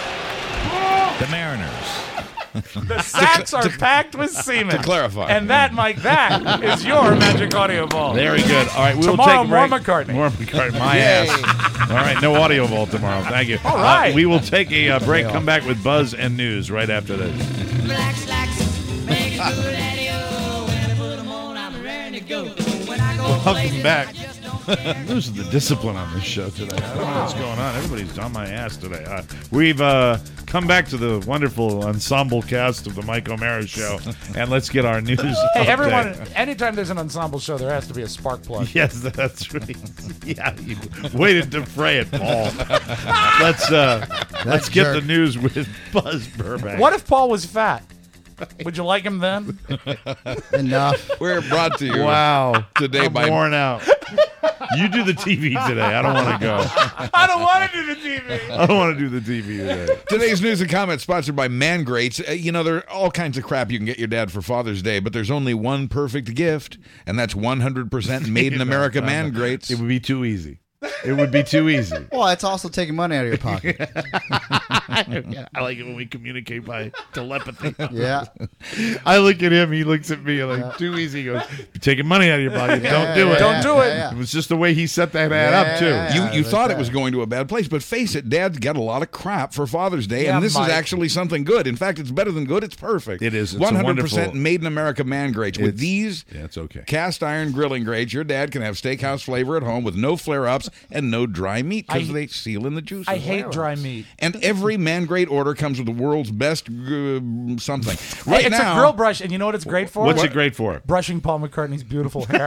The Mariners. The sacks are packed with semen. To clarify. And that, Mike, that is your magic audio ball. Very good. All right, we will Tomorrow, take a break. more McCartney. More McCartney. My ass. All right, no audio vault tomorrow. Thank you. All right. Uh, we will take a uh, break. Come back with Buzz and news right after this. Black slacks, make a good daddy-o. When I put 'em on, I'm ready to go. When I go Welcome places, back. I just don't This is the discipline on this show today. I don't know what's going on. Everybody's on my ass today. Uh, we've uh, come back to the wonderful ensemble cast of the Mike O'Mara Show, and let's get our news. Hey, update. everyone, anytime there's an ensemble show, there has to be a spark plug. Yes, that's right. Yeah, you way to defray it, Paul. let's uh, let's get jerk. the news with Buzz Burbank. What if Paul was fat? Would you like him then? Enough. We're brought to you Wow, today I'm by worn out. You do the T V today. I don't want to go. I don't want to do the T V. I don't want to do the T V today. Today's news and comments sponsored by Man Grates. Uh, you know, there are all kinds of crap you can get your dad for Father's Day, but there's only one perfect gift, and that's one hundred percent made in No, America no, Man no. Grates. It would be too easy. It would be too easy. Well, it's also taking money out of your pocket. I like it when we communicate by telepathy. Yeah. I look at him, he looks at me like, yeah. too easy. He goes, you're taking money out of your pocket. Yeah, Don't do yeah, it. Don't do it. Yeah, yeah. It was just the way he set that ad Yeah, up, too. yeah, yeah. You you that's thought it bad. was going to a bad place, but face it, Dads get a lot of crap for Father's Day, Yeah, and this Mike. is actually something good. In fact, it's better than good. It's perfect. It is. It's a one hundred percent wonderful- made in America man grates. With It's- these Yeah, it's okay. cast iron grilling grates, your dad can have steakhouse flavor at home with no flare ups and no dry meat because I- they seal in the juices. I hate dry meat. And every man grate order comes with the world's best uh, something. Hey, Right it's now, a grill brush, and you know what it's great for? What's it great for? Brushing Paul McCartney's beautiful hair.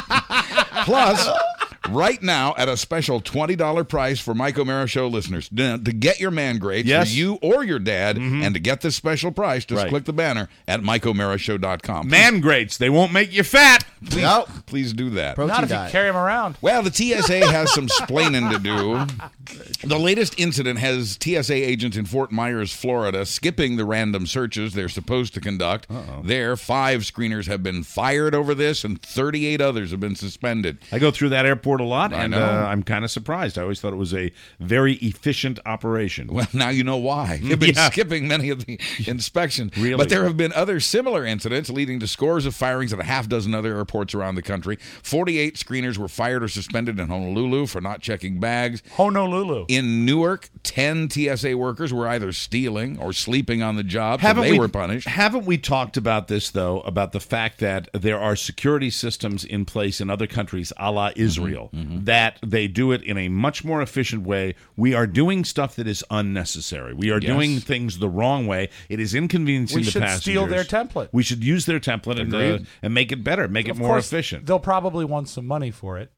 Plus, right now at a special twenty dollars price for Mike O'Mara Show listeners. To to get your man grades Yes. for you or your dad, and to get this special price, just Right. click the banner at Mike O'Mara Show dot com. Man grates. They won't make you fat. Please, Nope. please do that. Protein Not if diet. you carry him around. Well, the T S A has some splaining to do. The latest incident has T S A agents in Fort Myers, Florida, skipping the random searches they're supposed to conduct. Uh-oh. There, five screeners have been fired over this, and thirty-eight others have been suspended. I go through that airport a lot, I and know. uh, I'm kind of surprised. I always thought it was a very efficient operation. Well, now you know why. They've been Yeah. skipping many of the inspections. Really? But there have been other similar incidents leading to scores of firings at a half dozen other airports around the country. forty-eight screeners were fired or suspended in Honolulu for not checking bags. Honolulu. In Newark, ten T S A workers were either stealing or sleeping on the job, so Haven't they we, were punished. Haven't we talked about this, though, about the fact that there are security systems in place in other countries, a la Israel, Mm-hmm. that they do it in a much more efficient way? We are doing stuff that is unnecessary. We are Yes. doing things the wrong way. It is inconveniencing We the should passengers. steal their template. We should use their template and, uh, Agreed. and make it better, make it Of more course, efficient. They'll probably want some money for it.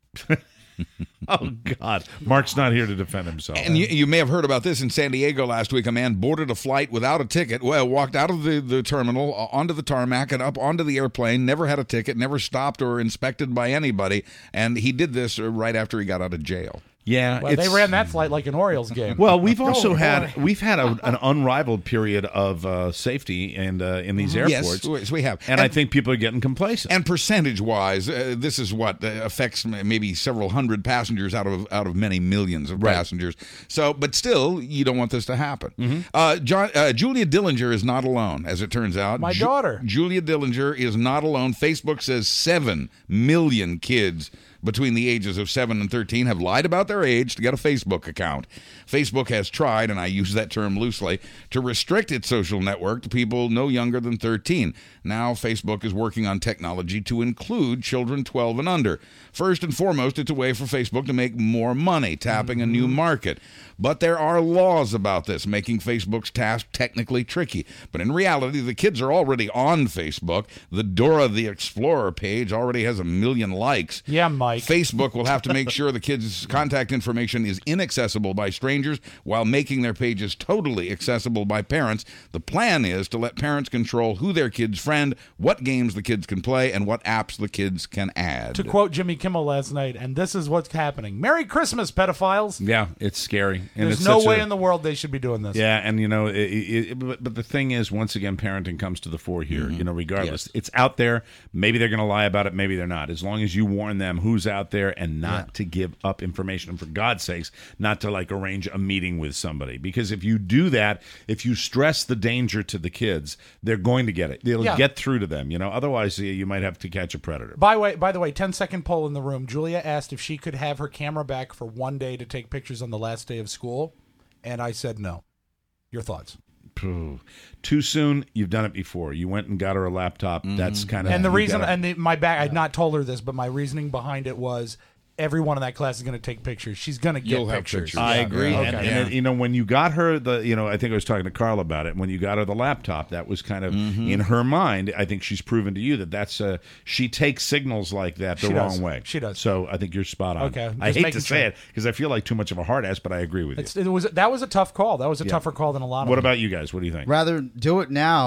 Oh, God. Mark's not here to defend himself. And you, you may have heard about this in San Diego last week. A man boarded a flight without a ticket. Well, walked out of the, the terminal, uh, onto the tarmac, and up onto the airplane. Never had a ticket, never stopped or inspected by anybody. And he did this uh, right after he got out of jail. Yeah, Well, they it's- ran that flight like an Orioles game. Well, we've also Oh, had boy. we've had a, an unrivaled period of uh, safety and uh, in these Yes, airports. yes, we have. and, I And- think people are getting complacent. And percentage-wise, uh, this is what uh, affects m- maybe several hundred passengers out of out of many millions of Right. passengers. So, but still, you don't want this to happen. Mm-hmm. Uh, John, uh, Julia Dillinger is not alone, as it turns out. My Ju- daughter. Julia Dillinger is not alone. Facebook says seven million kids between the ages of seven and thirteen have lied about their age to get a Facebook account. Facebook has tried, and I use that term loosely, to restrict its social network to people no younger than thirteen. Now Facebook is working on technology to include children twelve and under. First and foremost, it's a way for Facebook to make more money, tapping a new market. But there are laws about this, making Facebook's task technically tricky. But in reality, the kids are already on Facebook. The Dora the Explorer page already has a million likes. Yeah, Mike. Facebook will have to make sure the kids' contact information is inaccessible by strangers while making their pages totally accessible by parents. The plan is to let parents control who their kids friend, what games the kids can play, and what apps the kids can add. To quote Jimmy Kimmel last night, and this is what's happening. Merry Christmas, pedophiles. Yeah, it's scary. And There's it's no such way a- in the world they should be doing this. Yeah, and you know, it, it, but, but the thing is, once again, parenting comes to the fore here. You know, regardless, it's out there. Maybe they're going to lie about it. Maybe they're not. As long as you warn them who's out there and not to give up information, and for God's sakes, not to like arrange a meeting with somebody. Because if you do that, if you stress the danger to the kids, they're going to get it. It'll Yeah. get through to them. You know, otherwise you you might have to catch a predator. By way, by the way, ten second poll in the room. Julia asked if she could have her camera back for one day to take pictures on the last day of school, and I said no. Your thoughts? Phew. Too soon. You've done it before. You went and got her a laptop. That's kind of And the you reason, gotta- and the, my back, I'd not told her this, but my reasoning behind it was everyone in that class is going to take pictures. She's going to get You'll have pictures. pictures. I Yeah. agree. Okay. And, and it- you know, when you got her the, you know, I think I was talking to Carl about it. When you got her the laptop, that was kind of Mm-hmm. in her mind. I think she's proven to you that that's uh, she takes signals like that the She wrong does. way. She does. So I think you're spot on. Okay, I just hate making to say sure. it because I feel like too much of a hard ass, but I agree with you. It's, it was that was a tough call. That was a Yeah. tougher call than a lot of What them. about you guys? What do you think? Rather do it now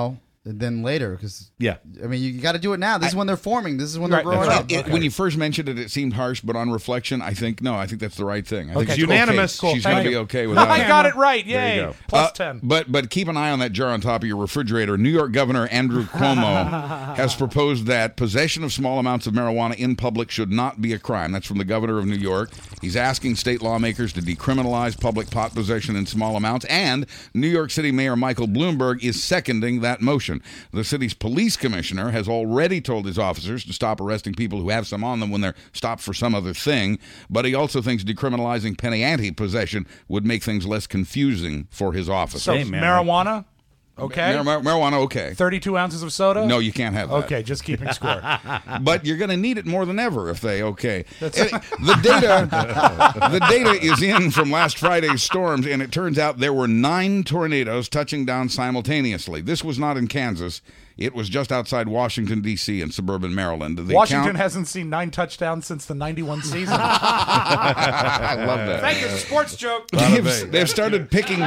than later because yeah, I mean you got to do it now. This is when they're forming. This is when they're Right, growing that's up. right. It- When you first mentioned it, it seemed harsh, but on reflection, I think no, I think that's the right thing. I think Okay, it's cool. Unanimous. Okay. Cool, She's thank going to be you. okay with I that. got it right. There you Yay. go. Plus Uh, ten. But but keep an eye on that jar on top of your refrigerator. New York Governor Andrew Cuomo has proposed that possession of small amounts of marijuana in public should not be a crime. That's from the governor of New York. He's asking state lawmakers to decriminalize public pot possession in small amounts, and New York City Mayor Michael Bloomberg is seconding that motion. The city's police commissioner has already told his officers to stop arresting people who have some on them when they're stopped for some other thing, but he also thinks decriminalizing penny ante possession would make things less confusing for his officers. So marijuana, okay. Mar- marijuana, okay. Thirty-two ounces of soda. No, you can't have that. Okay, just keeping score. But you're going to need it more than ever if they okay. Any- the data, the data is in from last Friday's storms, and it turns out there were nine tornadoes touching down simultaneously. This was not in Kansas. It was just outside Washington, D C in suburban Maryland. The Washington count- hasn't seen nine touchdowns since the ninety-one season. I love that. Thank you. Sports joke. They've, they've started picking.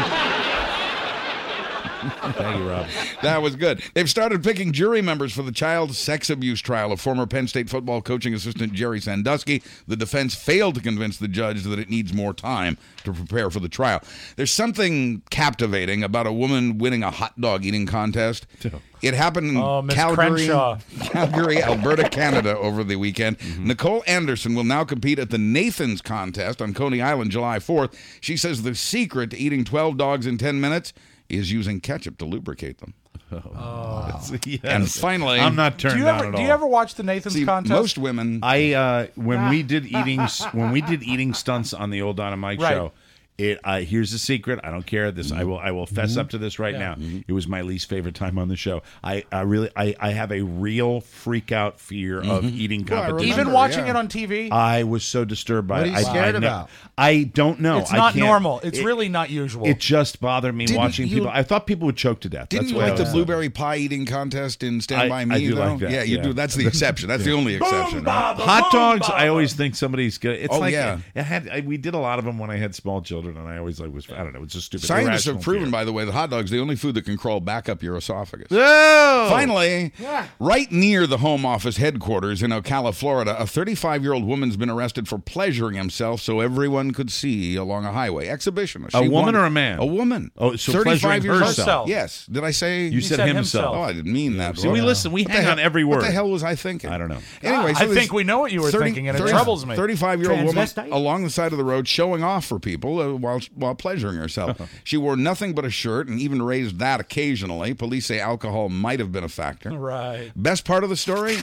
Thank you, Rob. That was good. They've started picking jury members for the child sex abuse trial of former Penn State football coaching assistant Jerry Sandusky. The defense failed to convince the judge that it needs more time to prepare for the trial. There's something captivating about a woman winning a hot dog eating contest. It happened in Oh, Miss Calgary, Crenshaw. Calgary, Alberta, Canada over the weekend. Nicole Anderson will now compete at the Nathan's contest on Coney Island July fourth. She says the secret to eating twelve dogs in ten minutes is using ketchup to lubricate them. Oh. Yes. And finally, I'm not turned Do you down ever at do all. you ever watch the Nathan's See, contest? most women. I uh, when we did eating when we did eating stunts on the old Don and Mike Right. show. It uh, here's the secret. I don't care. This I will I will fess Mm-hmm. up to this right Yeah. now. It was my least favorite time on the show. I, I really I, I have a real freak out fear of eating Well, I competition. Even remember, watching yeah. it on T V. I was so disturbed by What it. are you I- scared I, know- about? I don't know. It's I not can't- normal. It's it- really not usual. It just bothered me Didn't watching you- people. I thought people would choke to death. Didn't That's you why I like the was- blueberry pie eating contest in Stand I- By I Me? do though? like that, Yeah, you yeah. do. That's the exception. That's the only exception. right? Hot dogs, I always think somebody's gonna. It's Oh, like yeah. it had. I, we did a lot of them when I had small children, and I always like was. I don't know. It's just stupid. Scientists have irrational proven, fear. by the way, that hot dog's the only food that can crawl back up your esophagus. Oh! Finally, right near the Home Office headquarters in Ocala, Florida, a thirty-five-year-old woman's been arrested for pleasuring himself so everyone could see along a highway. Exhibitionist. A She woman won- or a man? A woman. Oh, so thirty-five pleasuring years old. herself. Yes. Did I say? You said, said himself. himself. Oh, I didn't mean that. See, we listen. We What hang the on hell- every word. What the hell was I thinking? I don't know. Anyway, so I this think we know what you were thirty thinking, and it thirty troubles me. thirty-five-year-old woman Transvestite? along the side of the road showing off for people uh, while while pleasuring herself. She wore nothing but a shirt and even raised that occasionally. Police say alcohol might have been a factor. Right. Best part of the story?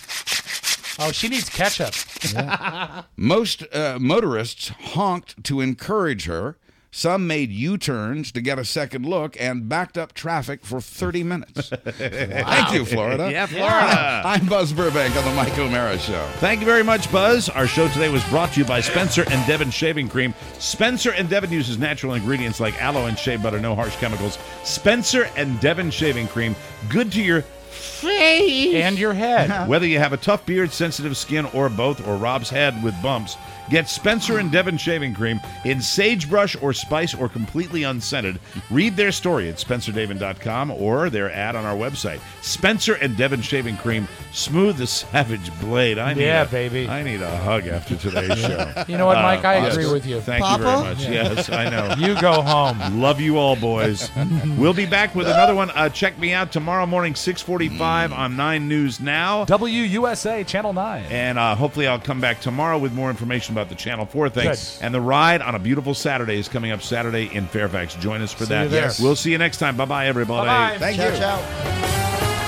Oh, she needs ketchup. Most uh, motorists honked to encourage her. Some made U-turns to get a second look and backed up traffic for thirty minutes. Thank you, Florida. Yeah, Florida. I'm Buzz Burbank on the Mike O'Mara Show. Thank you very much, Buzz. Our show today was brought to you by Spencer and Devon Shaving Cream. Spencer and Devon uses natural ingredients like aloe and shea butter, no harsh chemicals. Spencer and Devon Shaving Cream, good to your face and your head. Whether you have a tough beard, sensitive skin, or both, or Rob's head with bumps, get Spencer and Devon Shaving Cream in sagebrush or spice or completely unscented. Read their story at spencer daven dot com or their ad on our website. Spencer and Devon Shaving Cream, smooth the savage blade. I need Yeah, a, baby. I need a hug after today's show. You know what, Mike? I Uh, agree yes. with you. Thank Papa? you very much. Yes, I know. You go home. Love you all, boys. We'll be back with another one. Uh, check me out tomorrow morning, six forty-five on nine News Now. W U S A Channel nine. And uh, hopefully I'll come back tomorrow with more information about the Channel four thing. Good. And the ride on a beautiful Saturday is coming up Saturday in Fairfax. Join us for See that. you there. Yes. We'll see you next time. Bye-bye, everybody. Bye-bye. Thank Ciao, you. ciao.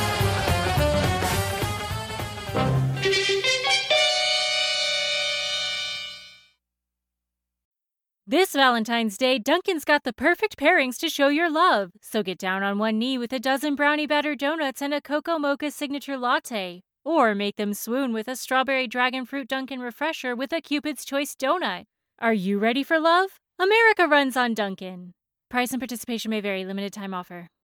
This Valentine's Day, Dunkin's got the perfect pairings to show your love. So get down on one knee with a dozen brownie batter donuts and a cocoa mocha signature latte. Or make them swoon with a strawberry dragon fruit Dunkin' refresher with a Cupid's Choice donut. Are you ready for love? America runs on Dunkin'. Price and participation may vary. Limited time offer.